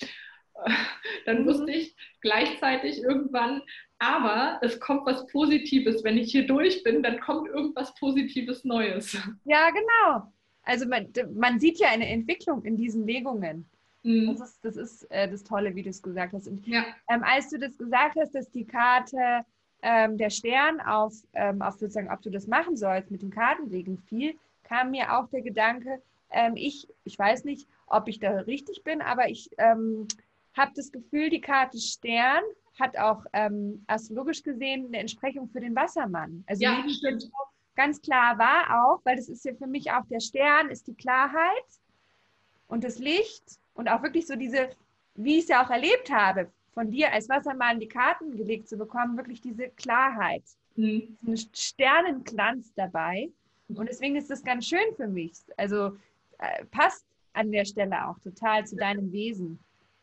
dann wusste ich gleichzeitig irgendwann, aber es kommt was Positives. Wenn ich hier durch bin, dann kommt irgendwas Positives Neues. Ja, genau. Also man sieht ja eine Entwicklung in diesen Legungen. Das ist das Tolle, wie du es gesagt hast. Und, als du das gesagt hast, dass die Karte der Stern auf sozusagen, ob du das machen sollst mit dem Kartenlegen fiel, kam mir auch der Gedanke, ich weiß nicht, ob ich da richtig bin, aber ich habe das Gefühl, die Karte Stern hat auch astrologisch gesehen eine Entsprechung für den Wassermann. Also ja, stimmt. Ganz klar war auch, weil das ist ja für mich auch der Stern, ist die Klarheit und das Licht und auch wirklich so diese, wie ich es ja auch erlebt habe, von dir als Wassermann die Karten gelegt zu bekommen, wirklich diese Klarheit, diesen Sternenglanz dabei. Und deswegen ist das ganz schön für mich. Also passt an der Stelle auch total zu deinem Wesen.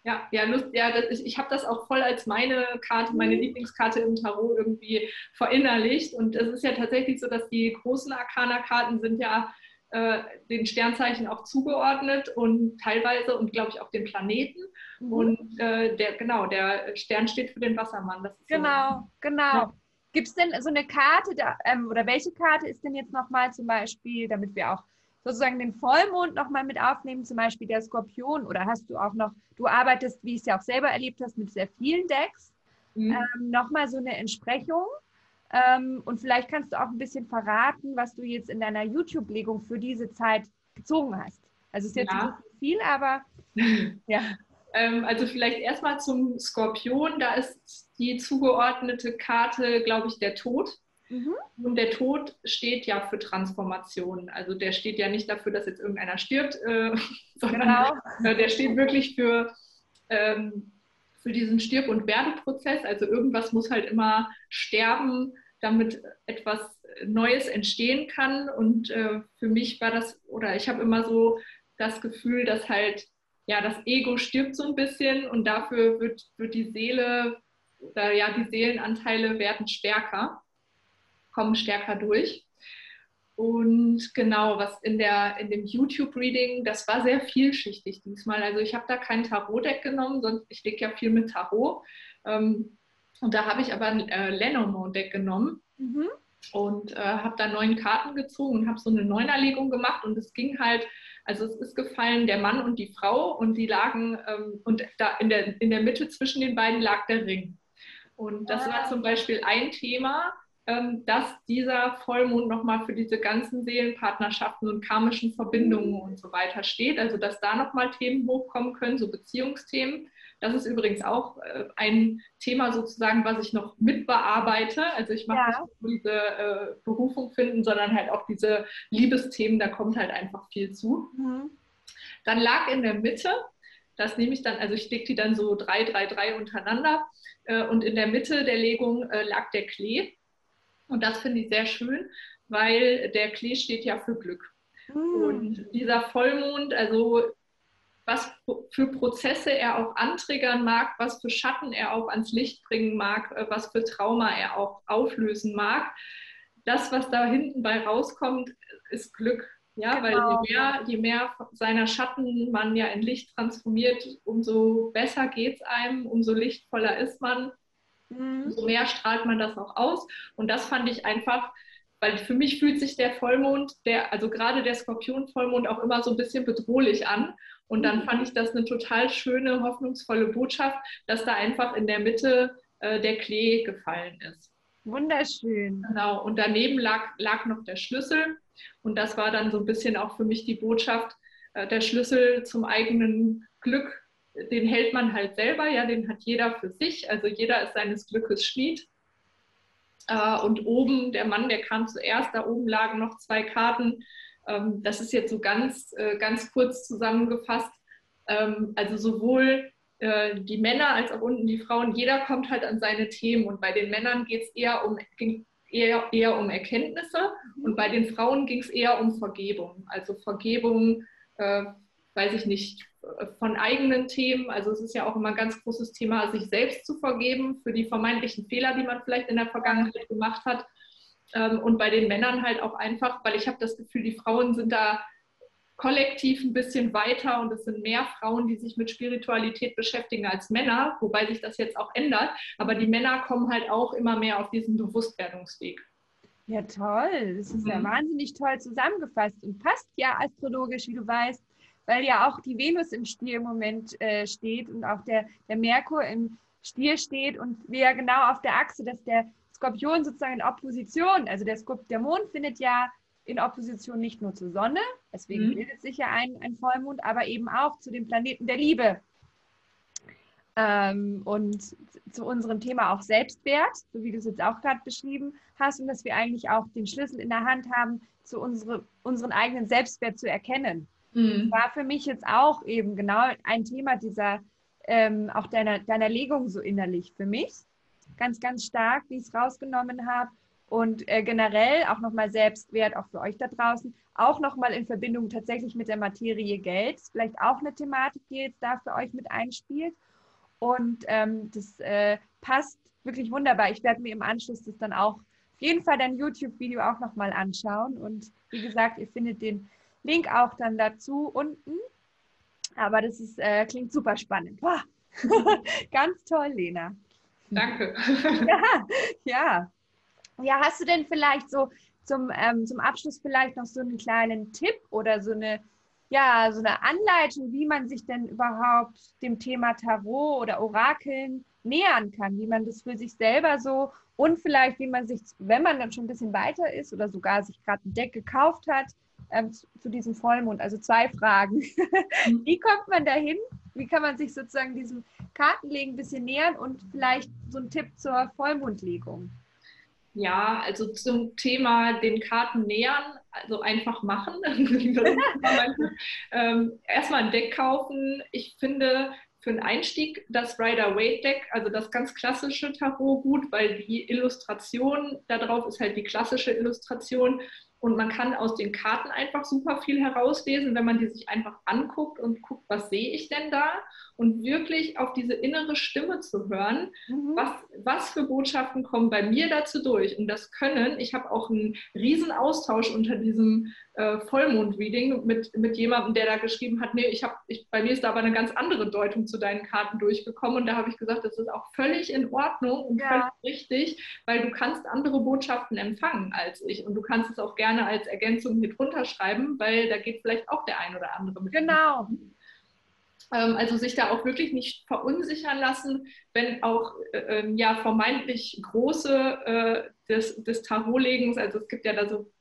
Ich habe das auch voll als meine Karte, meine Lieblingskarte im Tarot irgendwie verinnerlicht. Und es ist ja tatsächlich so, dass die großen Arkana-Karten sind ja den Sternzeichen auch zugeordnet und teilweise und glaube ich auch den Planeten. Und der Stern steht für den Wassermann. Das ist genau. Ja. Gibt es denn so eine Karte oder welche Karte ist denn jetzt nochmal zum Beispiel, damit wir auch sozusagen den Vollmond nochmal mit aufnehmen, zum Beispiel der Skorpion, oder hast du auch noch, du arbeitest, wie ich es ja auch selber erlebt hast, mit sehr vielen Decks, nochmal so eine Entsprechung und vielleicht kannst du auch ein bisschen verraten, was du jetzt in deiner YouTube-Legung für diese Zeit gezogen hast. Also es ist jetzt nicht so viel, aber ja. Also vielleicht erstmal zum Skorpion, da ist die zugeordnete Karte, glaube ich, der Tod. Und der Tod steht ja für Transformation. Also der steht ja nicht dafür, dass jetzt irgendeiner stirbt, sondern der steht wirklich für diesen Stirb- und Werdeprozess. Also irgendwas muss halt immer sterben, damit etwas Neues entstehen kann. Und für mich war das, oder ich habe immer so das Gefühl, dass halt, ja, das Ego stirbt so ein bisschen und dafür wird die Seele, oder ja, die Seelenanteile werden stärker, kommen stärker durch. Und genau, was in dem YouTube-Reading, das war sehr vielschichtig diesmal. Also ich habe da kein Tarot-Deck genommen, sonst ich lege ja viel mit Tarot. Und da habe ich aber ein Lenormand-Deck genommen und habe da 9 Karten gezogen und habe so eine Neunerlegung gemacht. Und es ging halt, also es ist gefallen der Mann und die Frau und die lagen, und da in der Mitte zwischen den beiden lag der Ring. Und das war zum Beispiel ein Thema, dass dieser Vollmond nochmal für diese ganzen Seelenpartnerschaften und karmischen Verbindungen und so weiter steht. Also dass da nochmal Themen hochkommen können, so Beziehungsthemen. Das ist übrigens auch ein Thema sozusagen, was ich noch mitbearbeite. Also ich mache nicht nur diese Berufung finden, sondern halt auch diese Liebesthemen, da kommt halt einfach viel zu. Dann lag in der Mitte, das nehme ich dann, also ich lege die dann so 3, 3, 3 untereinander und in der Mitte der Legung lag der Klee. Und das finde ich sehr schön, weil der Klee steht ja für Glück. Und dieser Vollmond, also was für Prozesse er auch antriggern mag, was für Schatten er auch ans Licht bringen mag, was für Trauma er auch auflösen mag, das, was da hinten bei rauskommt, ist Glück. Ja, genau. Weil je mehr seiner Schatten man ja in Licht transformiert, umso besser geht es einem, umso lichtvoller ist man, umso mehr strahlt man das auch aus. Und das fand ich einfach, weil für mich fühlt sich der Vollmond, also gerade der Skorpion-Vollmond auch immer so ein bisschen bedrohlich an. Und dann fand ich das eine total schöne, hoffnungsvolle Botschaft, dass da einfach in der Mitte der Klee gefallen ist. Wunderschön. Genau, und daneben lag noch der Schlüssel. Und das war dann so ein bisschen auch für mich die Botschaft, der Schlüssel zum eigenen Glück, den hält man halt selber, ja, den hat jeder für sich. Also jeder ist seines Glückes Schmied. Und oben, der Mann, der kam zuerst, da oben lagen noch 2 Karten. Das ist jetzt so ganz kurz zusammengefasst. Also sowohl die Männer als auch unten die Frauen, jeder kommt halt an seine Themen. Und bei den Männern ging es eher um Erkenntnisse und bei den Frauen ging es eher um Vergebung. Also Vergebung, weiß ich nicht, von eigenen Themen. Also es ist ja auch immer ein ganz großes Thema, sich selbst zu vergeben für die vermeintlichen Fehler, die man vielleicht in der Vergangenheit gemacht hat. Und bei den Männern halt auch einfach, weil ich habe das Gefühl, die Frauen sind da kollektiv ein bisschen weiter und es sind mehr Frauen, die sich mit Spiritualität beschäftigen als Männer, wobei sich das jetzt auch ändert. Aber die Männer kommen halt auch immer mehr auf diesen Bewusstwerdungsweg. Ja, toll. Das ist ja wahnsinnig toll zusammengefasst und passt ja astrologisch, wie du weißt, weil ja auch die Venus im Stier im Moment steht und auch der Merkur im Stier steht und wir ja genau auf der Achse, dass der Skorpion sozusagen in Opposition, also der Mond findet ja in Opposition nicht nur zur Sonne, deswegen bildet sich ja ein Vollmond, aber eben auch zu dem Planeten der Liebe. Und zu unserem Thema auch Selbstwert, so wie du es jetzt auch gerade beschrieben hast, und dass wir eigentlich auch den Schlüssel in der Hand haben, zu unseren eigenen Selbstwert zu erkennen. Das war für mich jetzt auch eben genau ein Thema dieser, auch deiner Legung so innerlich für mich. Ganz, ganz stark, wie ich es rausgenommen habe. Und generell auch nochmal Selbstwert, auch für euch da draußen, auch nochmal in Verbindung tatsächlich mit der Materie Geld. Das ist vielleicht auch eine Thematik, die jetzt da für euch mit einspielt. Und das passt wirklich wunderbar. Ich werde mir im Anschluss das dann auch auf jeden Fall dein YouTube-Video auch nochmal anschauen. Und wie gesagt, ihr findet den Link auch dann dazu unten. Aber das ist, klingt super spannend. Wow. Ganz toll, Lena. Danke. Ja. Ja, hast du denn vielleicht so zum Abschluss vielleicht noch so einen kleinen Tipp oder so eine Anleitung, wie man sich denn überhaupt dem Thema Tarot oder Orakeln nähern kann, wie man das für sich selber so und vielleicht, wie man sich, wenn man dann schon ein bisschen weiter ist oder sogar sich gerade ein Deck gekauft hat, zu diesem Vollmond. Also 2 Fragen. Wie kommt man dahin? Wie kann man sich sozusagen diesem Kartenlegen ein bisschen nähern und vielleicht so ein Tipp zur Vollmondlegung? Ja, also zum Thema den Karten nähern, also einfach machen. Erstmal ein Deck kaufen. Ich finde für einen Einstieg das Rider-Waite-Deck, also das ganz klassische Tarot gut, weil die Illustration darauf ist halt die klassische Illustration. Und man kann aus den Karten einfach super viel herauslesen, wenn man die sich einfach anguckt und guckt, was sehe ich denn da? Und wirklich auf diese innere Stimme zu hören, was für Botschaften kommen bei mir dazu durch. Und das können, ich habe auch einen riesen Austausch unter diesem Vollmond-Reading mit jemandem, der da geschrieben hat, nee, bei mir ist da aber eine ganz andere Deutung zu deinen Karten durchgekommen. Und da habe ich gesagt, das ist auch völlig in Ordnung und völlig richtig, weil du kannst andere Botschaften empfangen als ich. Und du kannst es auch gerne als Ergänzung mit runterschreiben, weil da geht vielleicht auch der ein oder andere mit. Genau. Also sich da auch wirklich nicht verunsichern lassen, wenn auch vermeintlich große des Tarotlegens, also es gibt ja da so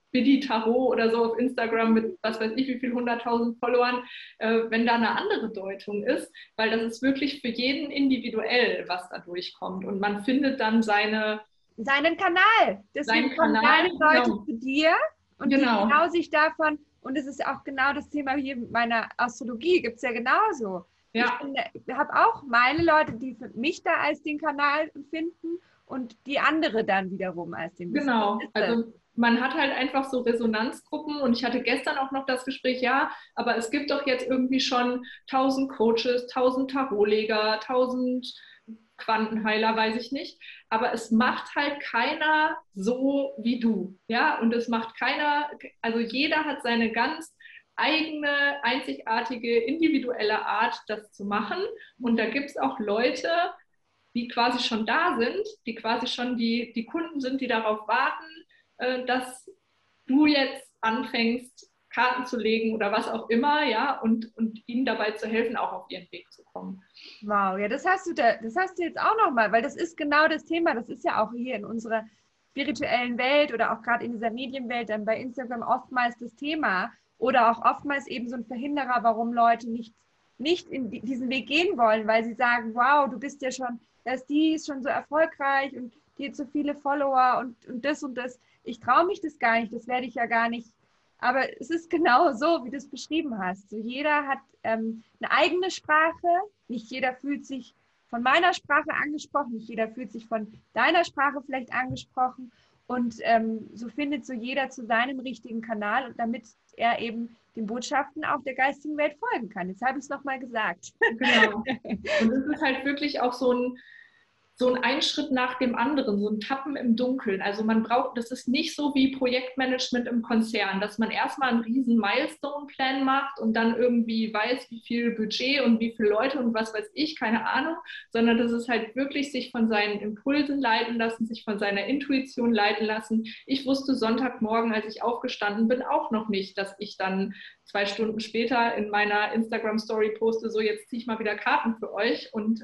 Bidi Tarot oder so auf Instagram mit was weiß ich wie viel 100.000 Followern, wenn da eine andere Deutung ist, weil das ist wirklich für jeden individuell, was da durchkommt und man findet dann seinen Kanal. Deswegen kommen Kanal, deine Leute zu dir und die genau. genau sich davon, und es ist auch genau das Thema hier mit meiner Astrologie, gibt es ja genauso. Ja. Ich habe auch meine Leute, die mich da als den Kanal empfinden und die andere dann wiederum als den. Genau, also man hat halt einfach so Resonanzgruppen und ich hatte gestern auch noch das Gespräch, ja, aber es gibt doch jetzt irgendwie schon 1.000 Coaches, 1.000 Tarotleger, 1.000 Quantenheiler, weiß ich nicht, aber es macht halt keiner so wie du, ja, und es macht keiner, also jeder hat seine ganz eigene, einzigartige, individuelle Art, das zu machen und da gibt es auch Leute, die quasi schon da sind, die quasi schon die Kunden sind, die darauf warten, dass du jetzt anfängst, Karten zu legen oder was auch immer, ja, und ihnen dabei zu helfen, auch auf ihren Weg zu kommen. Wow, ja, das hast du jetzt auch nochmal, weil das ist genau das Thema, das ist ja auch hier in unserer spirituellen Welt oder auch gerade in dieser Medienwelt dann bei Instagram oftmals das Thema oder auch oftmals eben so ein Verhinderer, warum Leute nicht in diesen Weg gehen wollen, weil sie sagen, wow, du bist ja schon, die ist schon so erfolgreich und die hat so viele Follower und das und das. Ich traue mich das gar nicht, das werde ich ja gar nicht. Aber es ist genau so, wie du es beschrieben hast. So jeder hat eine eigene Sprache, nicht jeder fühlt sich von meiner Sprache angesprochen, nicht jeder fühlt sich von deiner Sprache vielleicht angesprochen. Und so findet so jeder zu seinem richtigen Kanal, und damit er eben den Botschaften auch der geistigen Welt folgen kann. Jetzt habe ich es nochmal gesagt. Genau. Und es ist halt wirklich auch so ein Schritt nach dem anderen, so ein Tappen im Dunkeln. Also man braucht, das ist nicht so wie Projektmanagement im Konzern, dass man erstmal einen riesen Milestone-Plan macht und dann irgendwie weiß, wie viel Budget und wie viele Leute und was weiß ich, keine Ahnung, sondern das ist halt wirklich sich von seinen Impulsen leiten lassen, sich von seiner Intuition leiten lassen. Ich wusste Sonntagmorgen, als ich aufgestanden bin, auch noch nicht, dass ich dann 2 Stunden später in meiner Instagram-Story poste, so jetzt ziehe ich mal wieder Karten für euch und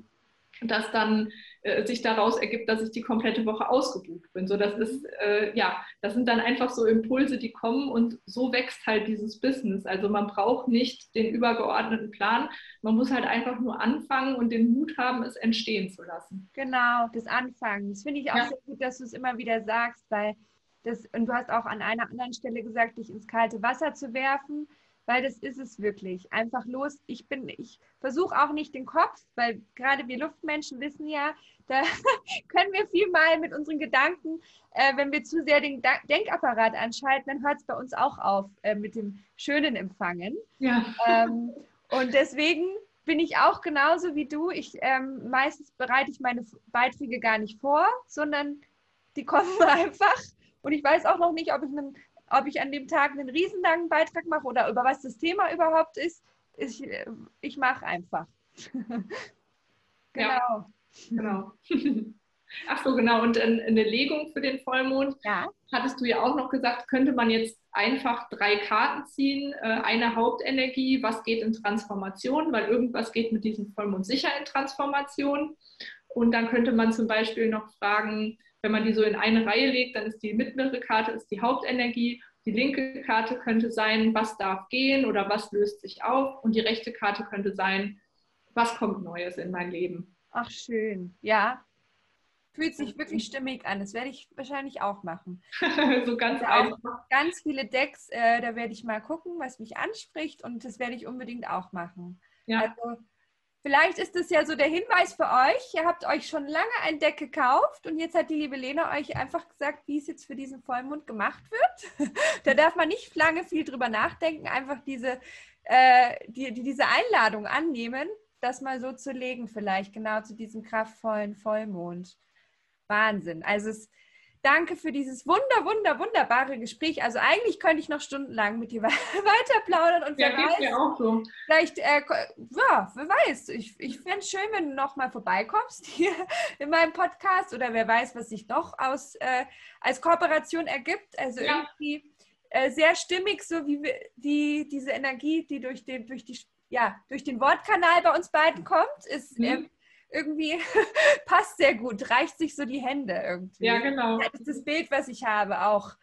dass dann sich daraus ergibt, dass ich die komplette Woche ausgebucht bin. So, das ist, das sind dann einfach so Impulse, die kommen und so wächst halt dieses Business. Also man braucht nicht den übergeordneten Plan, man muss halt einfach nur anfangen und den Mut haben, es entstehen zu lassen. Genau, das Anfangen. Das finde ich auch sehr gut, dass du es immer wieder sagst, weil und du hast auch an einer anderen Stelle gesagt, dich ins kalte Wasser zu werfen, weil das ist es wirklich. Einfach los. Ich versuche auch nicht den Kopf, weil gerade wir Luftmenschen wissen ja, da können wir viel mal mit unseren Gedanken, wenn wir zu sehr den Denkapparat anschalten, dann hört es bei uns auch auf mit dem schönen Empfangen. Ja. Und deswegen bin ich auch genauso wie du. Meistens bereite ich meine Beiträge gar nicht vor, sondern die kommen einfach. Und ich weiß auch noch nicht, ob ich an dem Tag einen riesenlangen Beitrag mache oder über was das Thema überhaupt ist. Ich mache einfach. Genau. Ja, genau. Ach so, genau. Und eine Legung für den Vollmond, hattest du ja auch noch gesagt, könnte man jetzt einfach 3 Karten ziehen, eine Hauptenergie, was geht in Transformation, weil irgendwas geht mit diesem Vollmond sicher in Transformation. Und dann könnte man zum Beispiel noch fragen, wenn man die so in eine Reihe legt, dann ist die mittlere Karte ist die Hauptenergie. Die linke Karte könnte sein, was darf gehen oder was löst sich auf. Und die rechte Karte könnte sein, was kommt Neues in mein Leben. Ach, schön. Ja. Fühlt sich wirklich stimmig an. Das werde ich wahrscheinlich auch machen. So ganz einfach. Ganz viele Decks, da werde ich mal gucken, was mich anspricht. Und das werde ich unbedingt auch machen. Ja. Also, vielleicht ist das ja so der Hinweis für euch. Ihr habt euch schon lange ein Deck gekauft und jetzt hat die liebe Lena euch einfach gesagt, wie es jetzt für diesen Vollmond gemacht wird. Da darf man nicht lange viel drüber nachdenken, einfach diese Einladung annehmen, das mal so zu legen vielleicht, genau zu diesem kraftvollen Vollmond. Wahnsinn. Also danke für dieses wunderbare Gespräch. Also eigentlich könnte ich noch stundenlang mit dir weiter plaudern. Und wer weiß, mir auch so. Vielleicht, wer weiß, ich fände es schön, wenn du noch mal vorbeikommst hier in meinem Podcast oder wer weiß, was sich noch als Kooperation ergibt. Also irgendwie sehr stimmig, so wie diese Energie, die durch den Wortkanal bei uns beiden kommt, ist irgendwie passt sehr gut, reicht sich so die Hände irgendwie. Ja, genau. Das ist das Bild, was ich habe, auch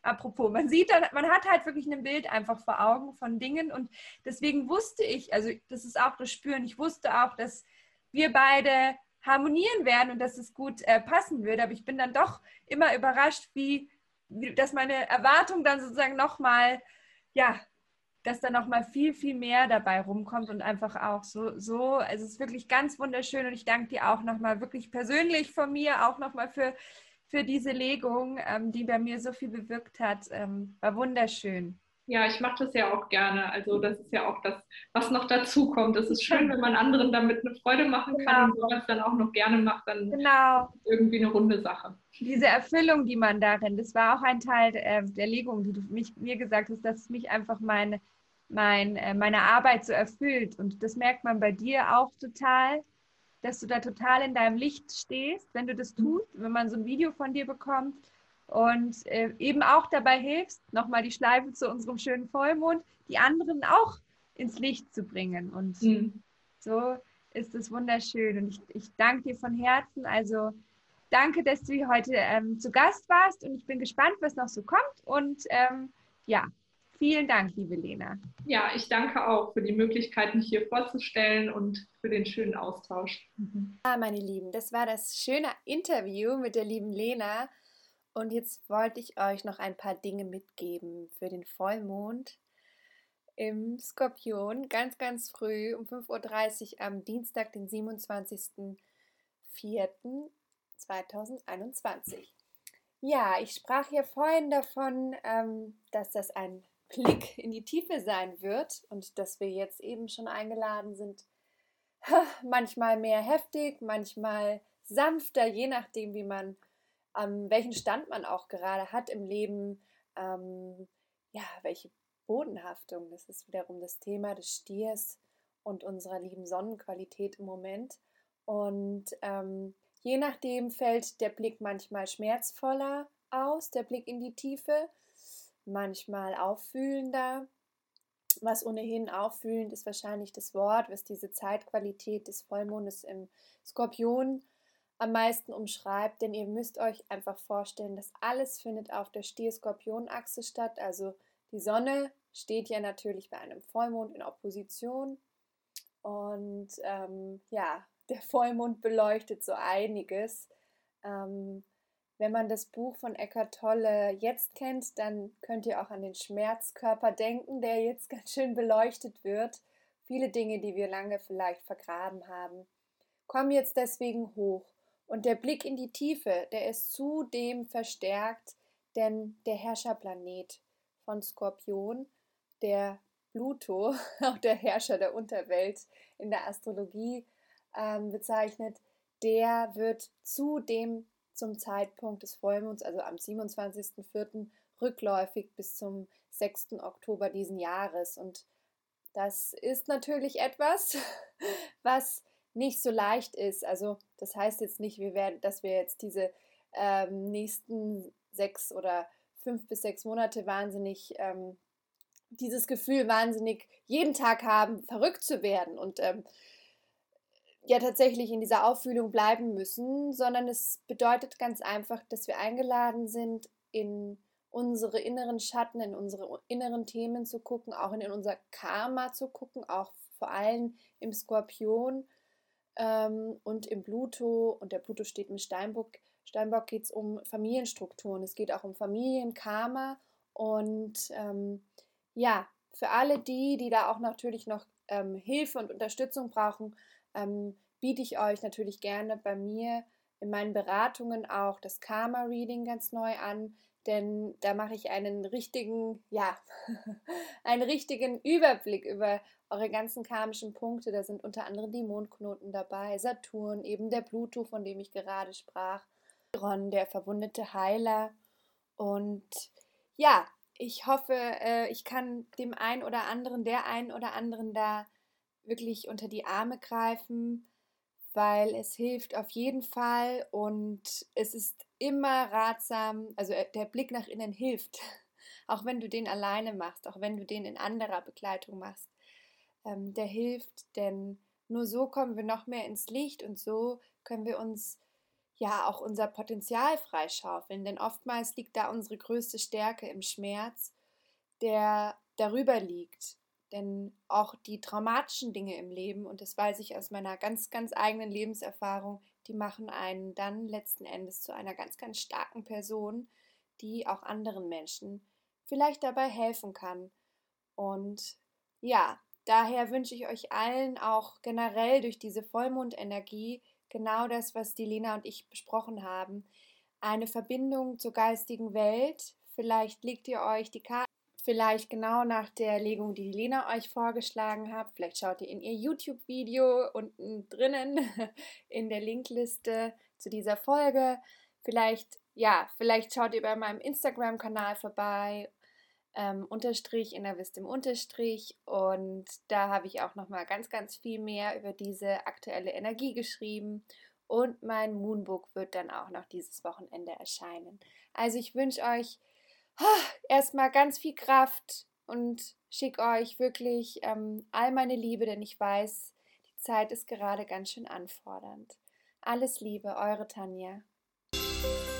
Apropos, man hat halt wirklich ein Bild einfach vor Augen von Dingen und deswegen wusste ich, also das ist auch das Spüren, ich wusste auch, dass wir beide harmonieren werden und dass es gut passen würde, aber ich bin dann doch immer überrascht, dass meine Erwartung dann sozusagen nochmal, ja, dass da nochmal viel, viel mehr dabei rumkommt und einfach auch also es ist wirklich ganz wunderschön und ich danke dir auch nochmal wirklich persönlich von mir, auch nochmal für diese Legung, die bei mir so viel bewirkt hat, war wunderschön. Ja, ich mache das ja auch gerne. Also das ist ja auch das, was noch dazu kommt. Es ist schön, wenn man anderen damit eine Freude machen kann Genau, und wenn man es dann auch noch gerne macht, dann ist genau. es irgendwie eine runde Sache. Diese Erfüllung, die man darin, das war auch ein Teil der Legung, die du mir gesagt hast, dass mich einfach meine Arbeit so erfüllt. Und das merkt man bei dir auch total, dass du da total in deinem Licht stehst, wenn du das tust, wenn man so ein Video von dir bekommt und eben auch dabei hilfst, nochmal die Schleife zu unserem schönen Vollmond, die anderen auch ins Licht zu bringen. Und so ist es wunderschön. Und ich danke dir von Herzen. Also danke, dass du hier heute zu Gast warst und ich bin gespannt, was noch so kommt. Und ja, vielen Dank, liebe Lena. Ja, ich danke auch für die Möglichkeit, mich hier vorzustellen und für den schönen Austausch. Ja, meine Lieben, das war das schöne Interview mit der lieben Lena. Und jetzt wollte ich euch noch ein paar Dinge mitgeben für den Vollmond im Skorpion, ganz, ganz früh um 5:30 Uhr am Dienstag, den 27.04.2021. Ja, ich sprach ja vorhin davon, dass das ein Blick in die Tiefe sein wird und dass wir jetzt eben schon eingeladen sind, manchmal mehr heftig, manchmal sanfter, je nachdem, wie man, welchen Stand man auch gerade hat im Leben, ja, welche Bodenhaftung, das ist wiederum das Thema des Stiers und unserer lieben Sonnenqualität im Moment. Und je nachdem fällt der Blick manchmal schmerzvoller aus, der Blick in die Tiefe, manchmal auffühlender. Was ohnehin auffühlend ist wahrscheinlich das Wort, was diese Zeitqualität des Vollmondes im Skorpion am meisten umschreibt, denn ihr müsst euch einfach vorstellen, dass alles findet auf der Stier-Skorpion-Achse statt. Also die Sonne steht ja natürlich bei einem Vollmond in Opposition und ja, der Vollmond beleuchtet so einiges. Wenn man das Buch von Eckhart Tolle jetzt kennt, dann könnt ihr auch an den Schmerzkörper denken, der jetzt ganz schön beleuchtet wird. Viele Dinge, die wir lange vielleicht vergraben haben, kommen jetzt deswegen hoch. Und der Blick in die Tiefe, der ist zudem verstärkt, denn der Herrscherplanet von Skorpion, der Pluto, auch der Herrscher der Unterwelt in der Astrologie bezeichnet, der wird zudem zum Zeitpunkt des Vollmonds, also am 27.04. rückläufig bis zum 6. Oktober diesen Jahres. Und das ist natürlich etwas, was nicht so leicht ist. Also das heißt jetzt nicht, dass wir jetzt diese nächsten 6 oder 5 bis 6 Monate wahnsinnig dieses Gefühl wahnsinnig jeden Tag haben, verrückt zu werden und ja tatsächlich in dieser Auffühlung bleiben müssen, sondern es bedeutet ganz einfach, dass wir eingeladen sind, in unsere inneren Schatten, in unsere inneren Themen zu gucken, auch in unser Karma zu gucken, auch vor allem im Skorpion und im Pluto. Und der Pluto steht im Steinbock. Steinbock geht es um Familienstrukturen, es geht auch um Familienkarma und ja, für alle die da auch natürlich noch Hilfe und Unterstützung brauchen, biete ich euch natürlich gerne bei mir in meinen Beratungen auch das Karma-Reading ganz neu an, denn da mache ich einen richtigen, ja, einen richtigen Überblick über eure ganzen karmischen Punkte. Da sind unter anderem die Mondknoten dabei, Saturn, eben der Pluto, von dem ich gerade sprach, Chiron, der verwundete Heiler. Und ja, ich hoffe, ich kann dem einen oder anderen, der einen oder anderen da wirklich unter die Arme greifen, weil es hilft auf jeden Fall und es ist immer ratsam, also der Blick nach innen hilft, auch wenn du den alleine machst, auch wenn du den in anderer Begleitung machst, der hilft, denn nur so kommen wir noch mehr ins Licht und so können wir uns ja auch unser Potenzial freischaufeln, denn oftmals liegt da unsere größte Stärke im Schmerz, der darüber liegt. Denn auch die traumatischen Dinge im Leben, und das weiß ich aus meiner ganz, ganz eigenen Lebenserfahrung, die machen einen dann letzten Endes zu einer ganz, ganz starken Person, die auch anderen Menschen vielleicht dabei helfen kann. Und ja, daher wünsche ich euch allen auch generell durch diese Vollmondenergie genau das, was die Lena und ich besprochen haben. Eine Verbindung zur geistigen Welt. Vielleicht legt ihr euch die Karte, vielleicht genau nach der Legung, die die Lena euch vorgeschlagen hat. Vielleicht schaut ihr in ihr YouTube-Video unten drinnen in der Linkliste zu dieser Folge. Vielleicht, ja, vielleicht schaut ihr bei meinem Instagram-Kanal vorbei Unterstrich in der Wisdom Unterstrich, und da habe ich auch nochmal ganz, ganz viel mehr über diese aktuelle Energie geschrieben, und mein Moonbook wird dann auch noch dieses Wochenende erscheinen. Also ich wünsche euch erstmal ganz viel Kraft und schicke euch wirklich all meine Liebe, denn ich weiß, die Zeit ist gerade ganz schön anfordernd. Alles Liebe, eure Tanja.